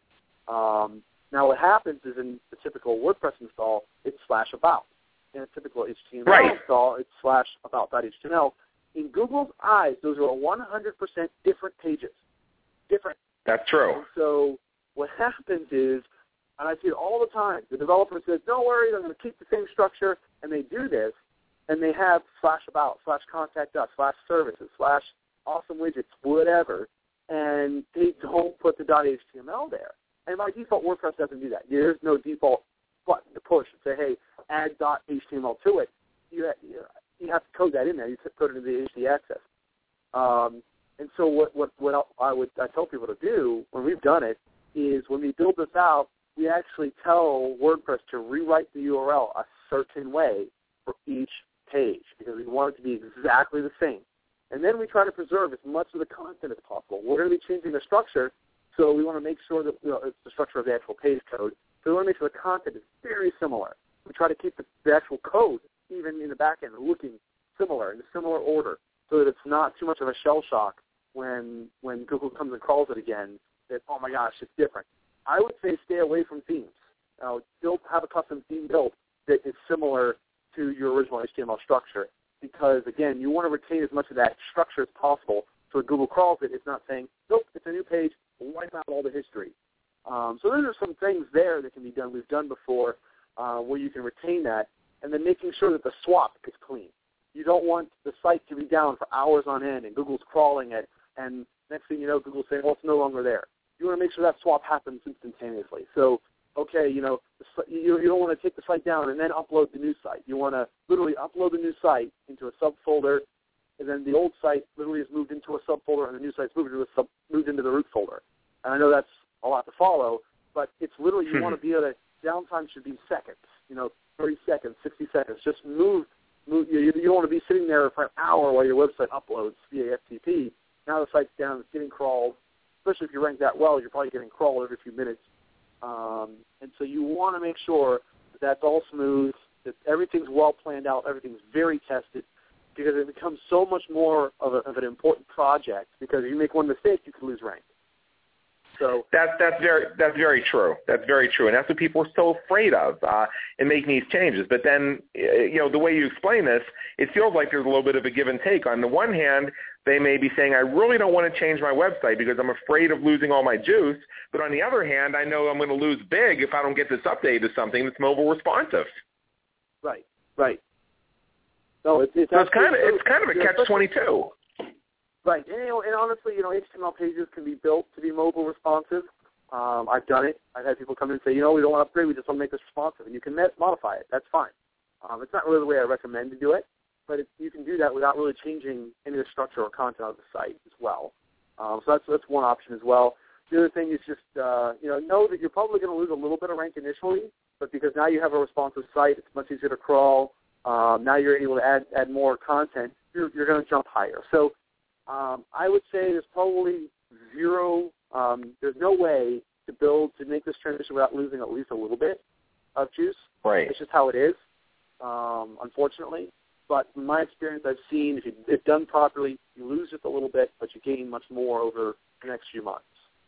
Um, now what happens is in the typical WordPress install, it's slash about. In a typical H T M L right. install, it's slash about dot H T M L. In Google's eyes, those are one hundred percent different pages. Different. That's true. And so what happens is, and I see it all the time, the developer says, don't worry, I'm going to keep the same structure, and they do this, and they have slash about, slash contact us, slash services, slash awesome widgets, whatever, and they don't put the .html there. And by default, WordPress doesn't do that. There's no default button to push and say, hey, add .html to it. You have, you have to code that in there. You code it into the H T access. Um, and so what, what, what I would I tell people to do when we've done it is when we build this out, we actually tell WordPress to rewrite the U R L a certain way for each page because we want it to be exactly the same. And then we try to preserve as much of the content as possible. We're going to be changing the structure, so we want to make sure that, you know, it's the structure of the actual page code. So we want to make sure the content is very similar. We try to keep the, the actual code, even in the back end, looking similar, in a similar order, so that it's not too much of a shell shock when when Google comes and crawls it again, that, oh, my gosh, it's different. I would say stay away from themes. Uh, build, have a custom theme built that is similar to your original H T M L structure because, again, you want to retain as much of that structure as possible so when Google crawls it, it's not saying, nope, it's a new page, wipe out all the history. Um, so those are some things there that can be done. We've done before uh, where you can retain that, and then making sure that the swap is clean. You don't want the site to be down for hours on end and Google's crawling it, and next thing you know, Google's saying, well, it's no longer there. You want to make sure that swap happens instantaneously. So, okay, you know, you, you don't want to take the site down and then upload the new site. You want to literally upload the new site into a subfolder, and then the old site literally is moved into a subfolder, and the new site's moved into, a sub, moved into the root folder. And I know that's a lot to follow, but it's literally you want to be able to, downtime should be seconds, you know, thirty seconds, sixty seconds. Just move. move you, you don't want to be sitting there for an hour while your website uploads via F T P, now the site's down, it's getting crawled. Especially if you rank that well, you're probably getting crawled every few minutes. Um, and so you want to make sure that that's all smooth, that everything's well planned out, everything's very tested, because it becomes so much more of, a, of an important project, because if you make one mistake, you can lose rank. So that's that's very that's very true. That's very true, and that's what people are so afraid of uh, in making these changes. But then, you know, the way you explain this, it feels like there's a little bit of a give and take. On the one hand, they may be saying, I really don't want to change my website because I'm afraid of losing all my juice. But on the other hand, I know I'm going to lose big if I don't get this update to something that's mobile responsive. Right, right. No, it's it's, so it's kind of true. it's kind of a catch twenty-two. Right, and, you know, and honestly, you know, H T M L pages can be built to be mobile responsive. Um, I've done it. I've had people come in and say, you know, we don't want to upgrade, we just want to make this responsive, and you can modify it. That's fine. Um, it's not really the way I recommend to do it, but it, you can do that without really changing any of the structure or content of the site as well. Um, so that's that's one option as well. The other thing is just, uh, you know, know that you're probably going to lose a little bit of rank initially, but because now you have a responsive site, it's much easier to crawl. Um, now you're able to add add more content. You're, you're going to jump higher. So Um, I would say there's probably zero, um, there's no way to build, to make this transition without losing at least a little bit of juice. Right. It's just how it is, um, unfortunately. But in my experience, I've seen if, you, if done properly, you lose just a little bit, but you gain much more over the next few months.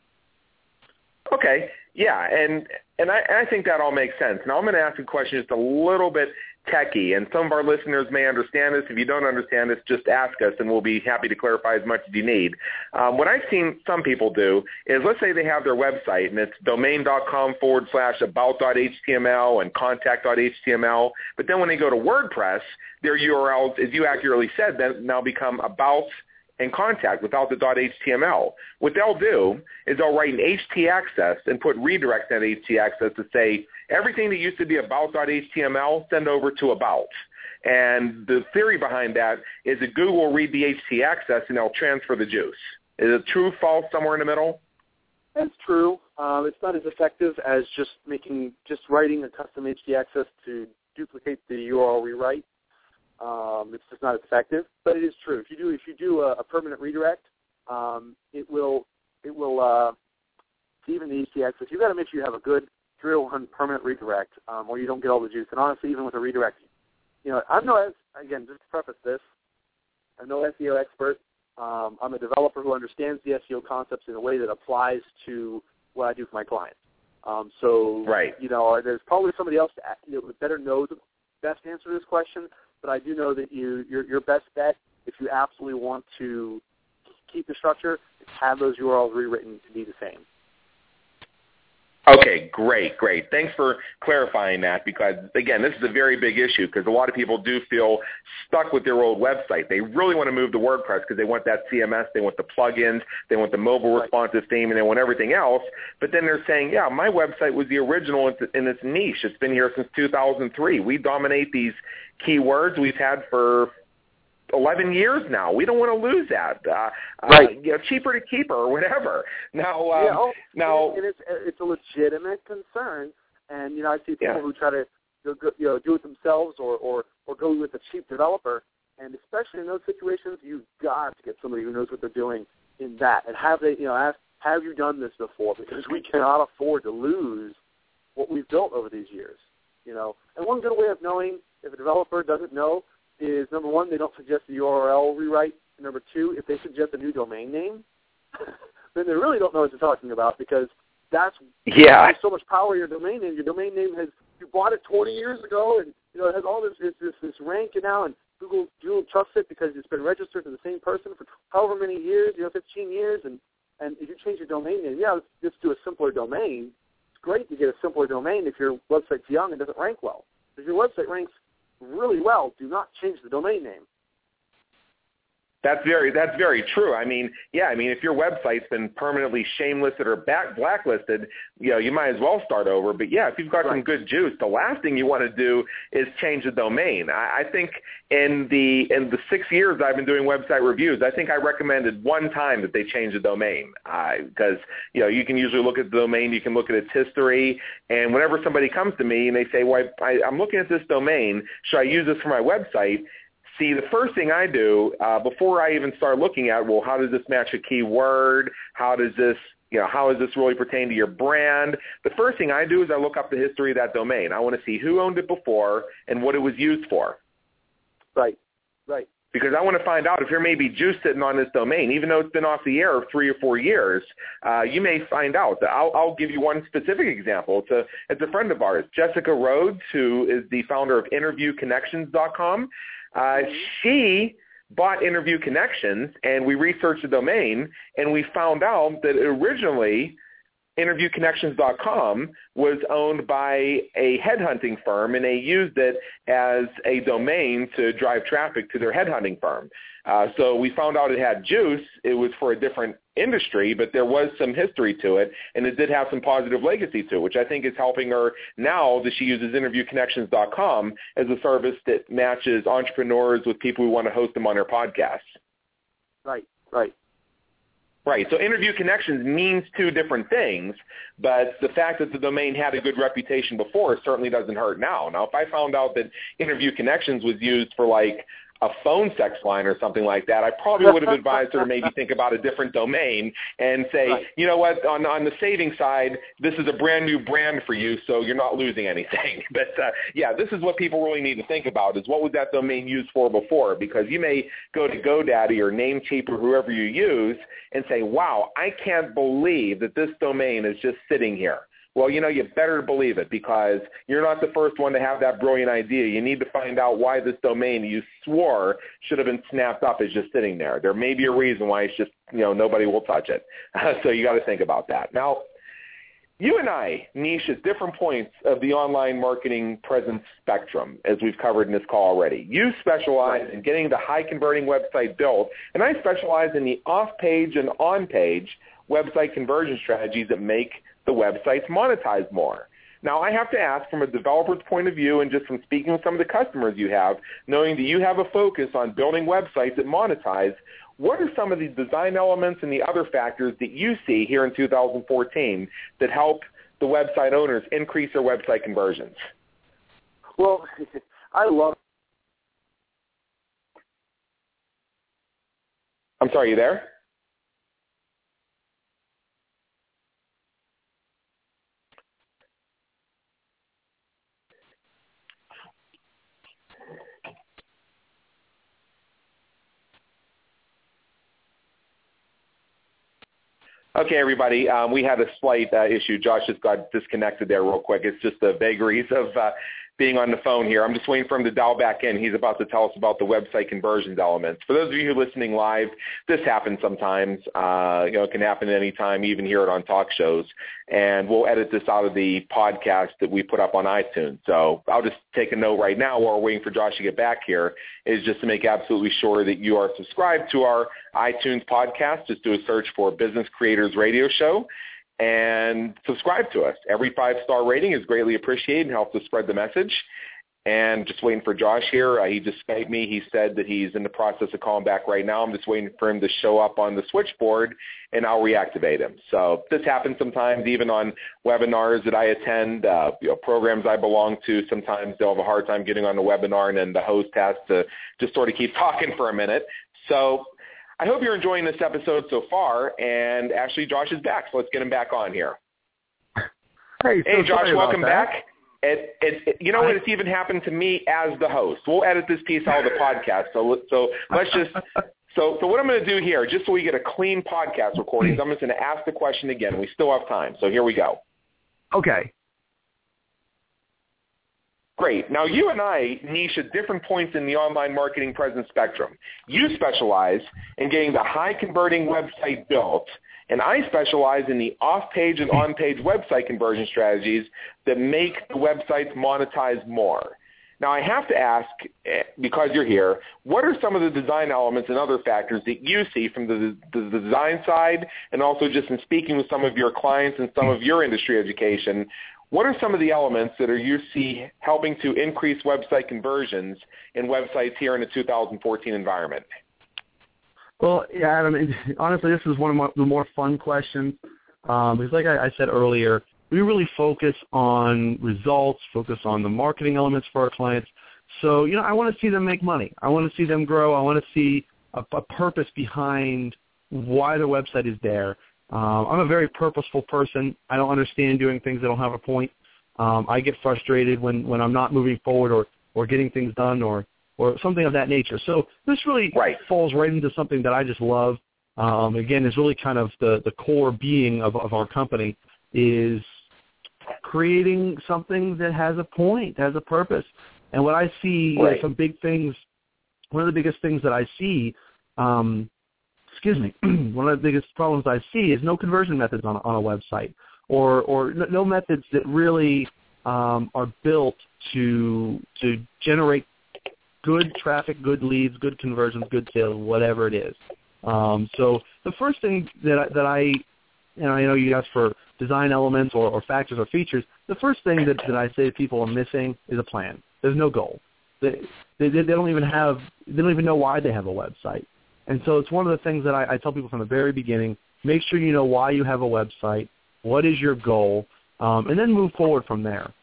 Okay, yeah, and and I, I think that all makes sense. Now I'm going to ask a question just a little bit techie, and some of our listeners may understand this. If you don't understand this, just ask us, and we'll be happy to clarify as much as you need. Um, what I've seen some people do is, let's say they have their website, and it's domain.com forward slash about.html and contact.html, but then when they go to WordPress, their U R Ls, as you accurately said, then now become about and contact without the .html. What they'll do is they'll write an htaccess and put redirect at htaccess to say everything that used to be about.html, send over to about. And the theory behind that is that Google will read the htaccess and they'll transfer the juice. Is it true, false, somewhere in the middle? That's true. Um, it's not as effective as just making, just writing a custom htaccess to duplicate the U R L rewrite. Um, it's just not as effective, but it is true. If you do, if you do a, a permanent redirect, um, it will, it will, uh, even the htaccess, you've got to make sure you have a good drill on permanent redirect, um, or you don't get all the juice. And honestly, even with a redirect, you know, I'm no, again, just to preface this, I'm no S E O expert. Um, I'm a developer who understands the S E O concepts in a way that applies to what I do for my clients. Um, so, right. you know, there's probably somebody else that you know, better know the best answer to this question. But I do know that you, your, your best bet, if you absolutely want to keep the structure, is have those U R Ls rewritten to be the same. Okay, great, great. Thanks for clarifying that because, again, this is a very big issue because a lot of people do feel stuck with their old website. They really want to move to WordPress because they want that C M S, they want the plugins, they want the mobile responsive theme, and they want everything else. But then they're saying, yeah, my website was the original in this niche. It's been here since two thousand three. We dominate these keywords we've had for eleven years now. We don't want to lose that. Uh, right. Uh, you know, cheaper to keep or whatever. Now, um, yeah, oh, now, and it's, it's a legitimate concern. And you know, I see people yeah. who try to you know do it themselves or, or or go with a cheap developer. And especially in those situations, you've got to get somebody who knows what they're doing in that. And have they, you know, ask, have you done this before? Because we cannot afford to lose what we've built over these years. You know, and one good way of knowing if a developer doesn't know is, number one, they don't suggest a U R L rewrite. And number two, if they suggest a new domain name, then they really don't know what they're talking about because that's yeah. there's so much power in your domain name. Your domain name has, you bought it twenty years ago, and you know it has all this this, this, this rank now, and Google, Google trusts it because it's been registered to the same person for however many years, you know, fifteen years, and, and if you change your domain name, yeah, let's just do a simpler domain. It's great to get a simpler domain if your website's young and doesn't rank well. If your website ranks really well, do not change the domain name. That's very that's very true. I mean, yeah, I mean, if your website's been permanently shamelisted or back blacklisted, you know, you might as well start over. But yeah, if you've got right. some good juice, the last thing you want to do is change the domain. I, I think in the in the six years I've been doing website reviews, I think I recommended one time that they change the domain because uh, you know you can usually look at the domain, you can look at its history, and whenever somebody comes to me and they say, "Well, I, I'm looking at this domain, should I use this for my website?" see, the first thing I do uh, before I even start looking at, well, how does this match a keyword? How does this, you know, how does this really pertain to your brand? The first thing I do is I look up the history of that domain. I want to see who owned it before and what it was used for. Right, right. Because I want to find out if there may be juice sitting on this domain, even though it's been off the air three or four years. Uh, you may find out. I'll, I'll give you one specific example. It's a, it's a friend of ours, Jessica Rhodes, who is the founder of interview connections dot com. Uh, she bought Interview Connections, and we researched the domain, and we found out that originally interview connections dot com was owned by a headhunting firm, and they used it as a domain to drive traffic to their headhunting firm. Uh, so we found out it had juice. It was for a different industry, but there was some history to it, and it did have some positive legacy to it, which I think is helping her now that she uses interview connections dot com as a service that matches entrepreneurs with people who want to host them on their podcasts. Right, right. Right. So Interview Connections means two different things, but the fact that the domain had a good reputation before certainly doesn't hurt now. Now, if I found out that Interview Connections was used for like a phone sex line or something like that, I probably would have advised her to maybe think about a different domain and say, right. you know what, on on the saving side, this is a brand new brand for you, so you're not losing anything. But, uh, yeah, this is what people really need to think about is what was that domain used for before? Because you may go to GoDaddy or Namecheap or whoever you use and say, wow, I can't believe that this domain is just sitting here. Well, you know, you better believe it because you're not the first one to have that brilliant idea. You need to find out why this domain you swore should have been snapped up is just sitting there. There may be a reason why it's just, you know, nobody will touch it. So you got to think about that. Now, you and I niche at different points of the online marketing presence spectrum, as we've covered in this call already. You specialize in getting the high-converting website built, and I specialize in the off-page and on-page website conversion strategies that make the websites monetize more. Now, I have to ask from a developer's point of view and just from speaking with some of the customers you have, knowing that you have a focus on building websites that monetize, what are some of the design elements and the other factors that you see here in two thousand fourteen that help the website owners increase their website conversions? Well, I love I'm sorry, you there? Okay, everybody, um, we had a slight uh, issue. Josh just got disconnected there real quick. It's just the vagaries of uh, being on the phone here. I'm just waiting for him to dial back in. He's about to tell us about the website conversions elements. For those of you who are listening live, this happens sometimes. Uh, you know, it can happen at any time, even hear it on talk shows. And we'll edit this out of the podcast that we put up on iTunes. So I'll just take a note right now while we're waiting for Josh to get back here, is just to make absolutely sure that you are subscribed to our iTunes podcast. Just do a search for Business Creators Radio Show and subscribe to us. Every five-star rating is greatly appreciated and helps us spread the message. And just waiting for Josh here. Uh, he just Skyped me. He said that he's in the process of calling back right now. I'm just waiting for him to show up on the switchboard, and I'll reactivate him. So this happens sometimes, even on webinars that I attend, uh, you know, programs I belong to. Sometimes they'll have a hard time getting on the webinar, and then the host has to just sort of keep talking for a minute. So I hope you're enjoying this episode so far, and actually Josh is back, so let's get him back on here. Hey, so hey Josh, welcome that. back. It, it, it, you know what? It's even happened to me as the host. We'll edit this piece out of the podcast. So, so let's just. So, so what I'm going to do here, just so we get a clean podcast recording, is I'm just going to ask the question again. We still have time, so here we go. Okay. Great. Now, you and I niche at different points in the online marketing presence spectrum. You specialize in getting the high-converting website built, and I specialize in the off-page and on-page website conversion strategies that make the websites monetize more. Now, I have to ask, because you're here, what are some of the design elements and other factors that you see from the, the design side, and also just in speaking with some of your clients and some of your industry education, what are some of the elements that are you see helping to increase website conversions in websites here in the two thousand fourteen environment? Well, yeah, Adam, honestly, this is one of my, the more fun questions. Um, because like I, I said earlier, we really focus on results, focus on the marketing elements for our clients. So, you know, I want to see them make money. I want to see them grow. I want to see a, a purpose behind why the website is there. Um, I'm a very purposeful person. I don't understand doing things that don't have a point. Um, I get frustrated when, when I'm not moving forward or, or getting things done or, or something of that nature. So this really right. falls right into something that I just love. Um, again, is really kind of the, the core being of, of our company is creating something that has a point, has a purpose. And what I see, right. you know, some big things, one of the biggest things that I see, um, excuse me, one of the biggest problems I see is no conversion methods on, on a website or, or no methods that really um, are built to to generate good traffic, good leads, good conversions, good sales, whatever it is. Um, so the first thing that I, that I, you know, I know you asked for design elements or, or factors or features. The first thing that, that I say people are missing is a plan. There's no goal. They, they, they don't even have, they don't even know why they have a website. And so it's one of the things that I, I tell people from the very beginning, make sure you know why you have a website, what is your goal, um, and then move forward from there.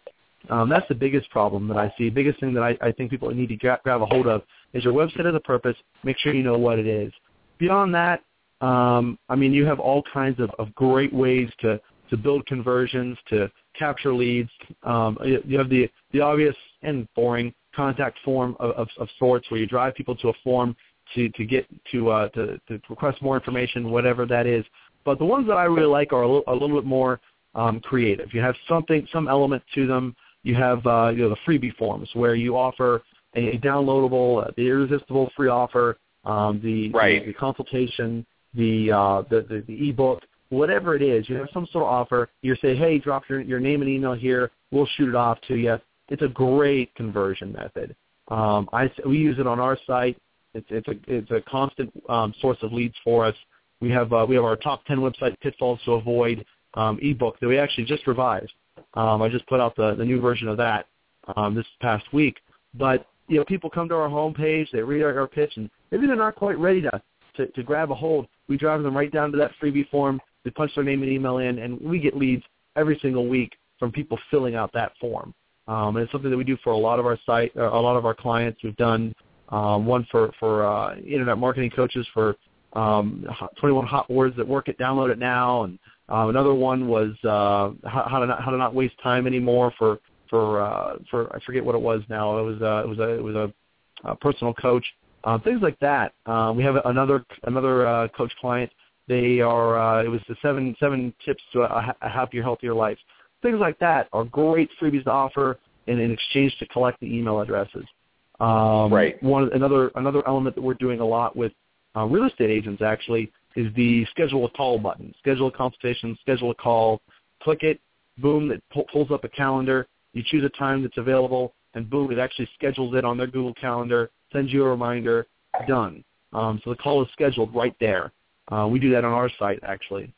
Um, that's the biggest problem that I see. Biggest thing that I, I think people need to grab, grab a hold of is your website has a purpose. Make sure you know what it is. Beyond that, um, I mean, you have all kinds of, of great ways to, to build conversions, to capture leads. Um, you have the, the obvious and boring contact form of, of, of sorts where you drive people to a form to, to get to, uh, to to request more information, whatever that is. But the ones that I really like are a little, a little bit more um, creative. You have something, some element to them. You have uh, you know, the freebie forms where you offer a, a downloadable, uh, the irresistible free offer, um, the, right. the the consultation, the, uh, the the the ebook, whatever it is. You have some sort of offer. You say, hey, drop your your name and email here. We'll shoot it off to you. It's a great conversion method. Um, I we use it on our site. It's it's a it's a constant um, source of leads for us. We have uh, we have our top ten website pitfalls to avoid um, ebook that we actually just revised. Um, I just put out the, the new version of that um, this past week. But you know, people come to our homepage, they read our, our pitch, and maybe they're not quite ready to, to to grab a hold. We drive them right down to that freebie form. They punch their name and email in, and we get leads every single week from people filling out that form. Um, and it's something that we do for a lot of our site, a lot of our clients. We've done um, one for for uh, internet marketing coaches for um, twenty-one hot words that work it. Download it now, and uh, another one was uh, how, how to not how to not waste time anymore for for uh, for I forget what it was now. It was uh, it was a it was a, a personal coach. Uh, things like that. Uh, we have another another uh, coach client. They are uh, it was the seven seven tips to a, a happier, healthier life. Things like that are great freebies to offer in, in exchange to collect the email addresses. Um, right. One another another element that we're doing a lot with uh, real estate agents actually is the schedule a call button. Schedule a consultation, schedule a call. Click it, boom, it pu- pulls up a calendar. You choose a time that's available, and boom, it actually schedules it on their Google Calendar, sends you a reminder, done. Um, so the call is scheduled right there. Uh, we do that on our site actually.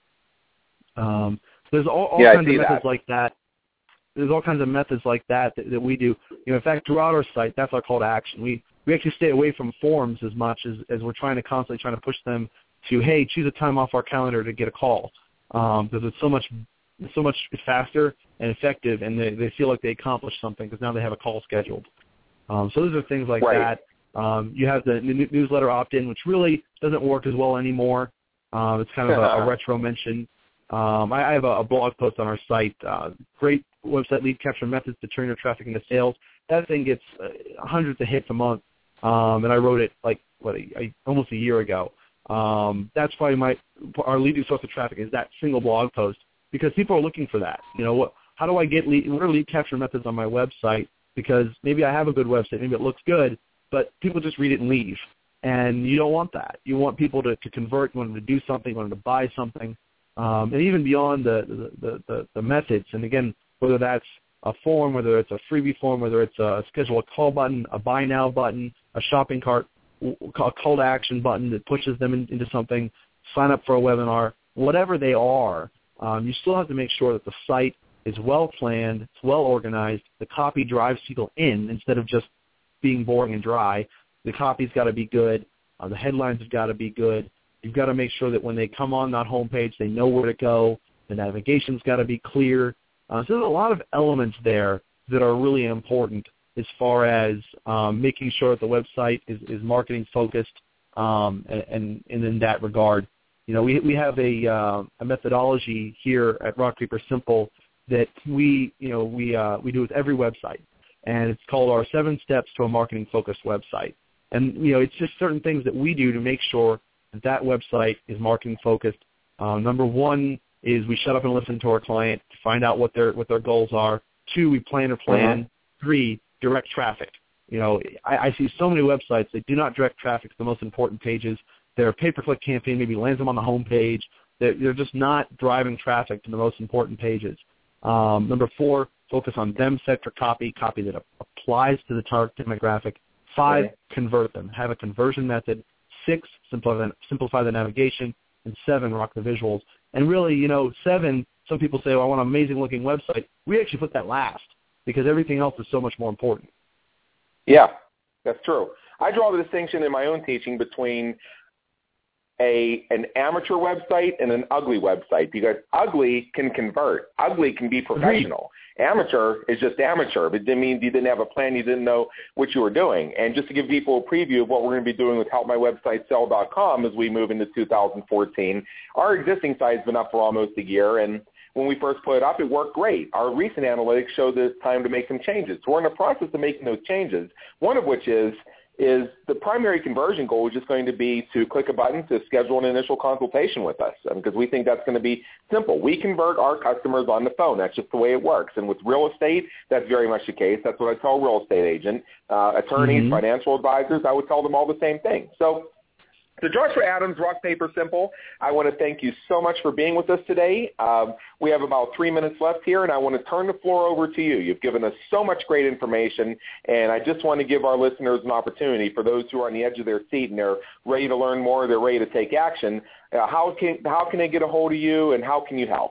Um, There's all, all yeah, kinds of methods that. like that. There's all kinds of methods like that, that that we do. You know, in fact, throughout our site, that's our call to action. We we actually stay away from forms as much as, as we're trying to constantly trying to push them to, hey, choose a time off our calendar to get a call, um, because it's so much so much faster and effective, and they, they feel like they accomplished something because now they have a call scheduled. Um, so those are things like right. that. Um, you have the n- newsletter opt-in, which really doesn't work as well anymore. Um, it's kind of a, a retro mention. Um, I, I have a, a blog post on our site, uh, great website lead capture methods to turn your traffic into sales. That thing gets uh, hundreds of hits a month, um, and I wrote it like what a, a, almost a year ago. Um, that's probably my our leading source of traffic is that single blog post because people are looking for that. You know, what, how do I get lead, what are lead capture methods on my website? Because maybe I have a good website, maybe it looks good, but people just read it and leave, and you don't want that. You want people to, to convert, you want them to do something, you want them to buy something. Um, and even beyond the, the, the, the methods, and again, whether that's a form, whether it's a freebie form, whether it's a schedule a call button, a buy now button, a shopping cart, a call to action button that pushes them in, into something, sign up for a webinar, whatever they are, um, you still have to make sure that the site is well planned, it's well organized, the copy drives people in instead of just being boring and dry. The copy's got to be good, uh, the headlines have got to be good. You've got to make sure that when they come on that homepage, they know where to go. The navigation's got to be clear. Uh, so there's a lot of elements there that are really important as far as um, making sure that the website is, is marketing focused, um, and, and, and in that regard. You know, we we have a uh, a methodology here at Rock Paper Simple that we you know we uh, we do with every website, and it's called our seven steps to a marketing focused website. And you know, it's just certain things that we do to make sure that that website is marketing focused. Uh, number one is we shut up and listen to our client to find out what their what their goals are. Two, we plan a plan. Mm-hmm. Three, direct traffic. You know, I, I see so many websites that do not direct traffic to the most important pages. Their pay-per-click campaign maybe lands them on the home page. They're, they're just not driving traffic to the most important pages. Um, number four, focus on them-centric copy, copy that applies to the target demographic. Five, okay. Convert them. Have a conversion method. Six, simplify, simplify the navigation. And seven, rock the visuals. And really, you know, seven, some people say, well, I want an amazing-looking website. We actually put that last because everything else is so much more important. Yeah, that's true. I draw the distinction in my own teaching between a an amateur website and an ugly website, because ugly can convert. Ugly can be professional. Agreed. Amateur is just amateur, but it means you didn't have a plan, you didn't know what you were doing. And just to give people a preview of what we're going to be doing with help my website sell dot com as we move into two thousand fourteen, our existing site's been up for almost a year, and when we first put it up, it worked great. Our recent analytics showed that it's time to make some changes. So we're in the process of making those changes, one of which is is the primary conversion goal is just going to be to click a button to schedule an initial consultation with us, because we think that's going to be simple. We convert our customers on the phone. That's just the way it works. And with real estate, that's very much the case. That's what I tell a real estate agent. Uh, attorneys, mm-hmm. financial advisors, I would tell them all the same thing. So So Joshua Adams, Rock Paper Simple, I want to thank you so much for being with us today. Um, we have about three minutes left here, and I want to turn the floor over to you. You've given us so much great information, and I just want to give our listeners an opportunity, for those who are on the edge of their seat and they're ready to learn more, they're ready to take action. Uh, how can how can they get a hold of you, and how can you help?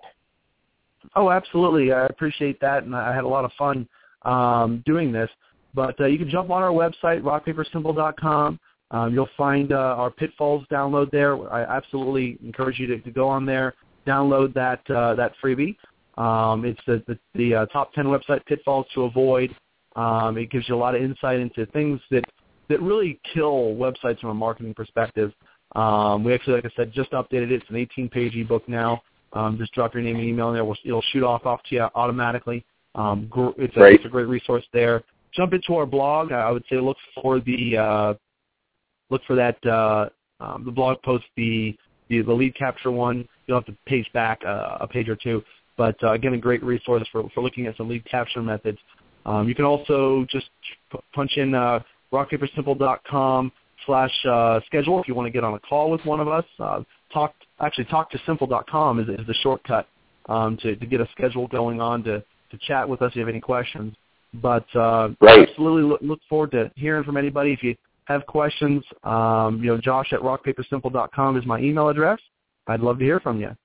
Oh, absolutely. I appreciate that, and I had a lot of fun um, doing this. But uh, you can jump on our website, rock paper simple dot com. Um, you'll find uh, our Pitfalls download there. I absolutely encourage you to, to go on there, download that uh, that freebie. Um, it's the, the, the uh, top ten website pitfalls to avoid. Um, it gives you a lot of insight into things that, that really kill websites from a marketing perspective. Um, we actually, like I said, just updated it. It's an eighteen-page ebook now. Um, just drop your name and email in there. We'll, it'll shoot off, off to you automatically. Um, gr- it's, a, it's a great resource there. Jump into our blog. I would say look for the uh, Look for that, uh, um, the blog post, the, the the lead capture one. You'll have to page back uh, a page or two. But, uh, again, a great resource for, for looking at some lead capture methods. Um, you can also just p- punch in uh, rock paper simple dot com slash schedule if you want to get on a call with one of us. Uh, talk Actually, talk to simple dot com is, is the shortcut um, to, to get a schedule going on to, to chat with us if you have any questions. But uh, right. absolutely look, look forward to hearing from anybody. If you have questions, um, you know, Josh at rock paper simple dot com is my email address. I'd love to hear from you.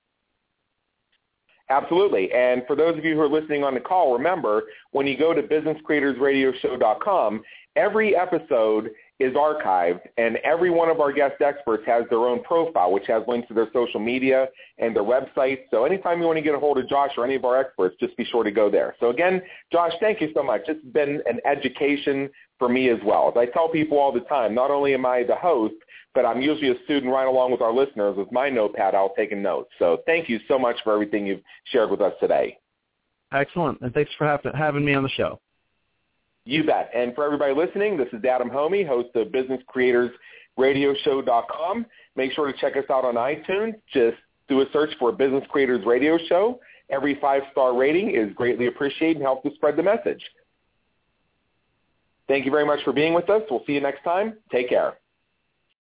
Absolutely. And for those of you who are listening on the call, remember, when you go to business creators radio show dot com, every episode is archived, and every one of our guest experts has their own profile, which has links to their social media and their website. So anytime you want to get a hold of Josh or any of our experts, just be sure to go there. So again, Josh, thank you so much. It's been an education for me as well. As I tell people all the time, not only am I the host, but I'm usually a student right along with our listeners with my notepad out taking notes. So thank you so much for everything you've shared with us today. Excellent, and thanks for having me on the show. You bet. And for everybody listening, this is Adam Homey, host of business creators radio show dot com. Make sure to check us out on iTunes. Just do a search for Business Creators Radio Show. Every five-star rating is greatly appreciated and helps to spread the message. Thank you very much for being with us. We'll see you next time. Take care.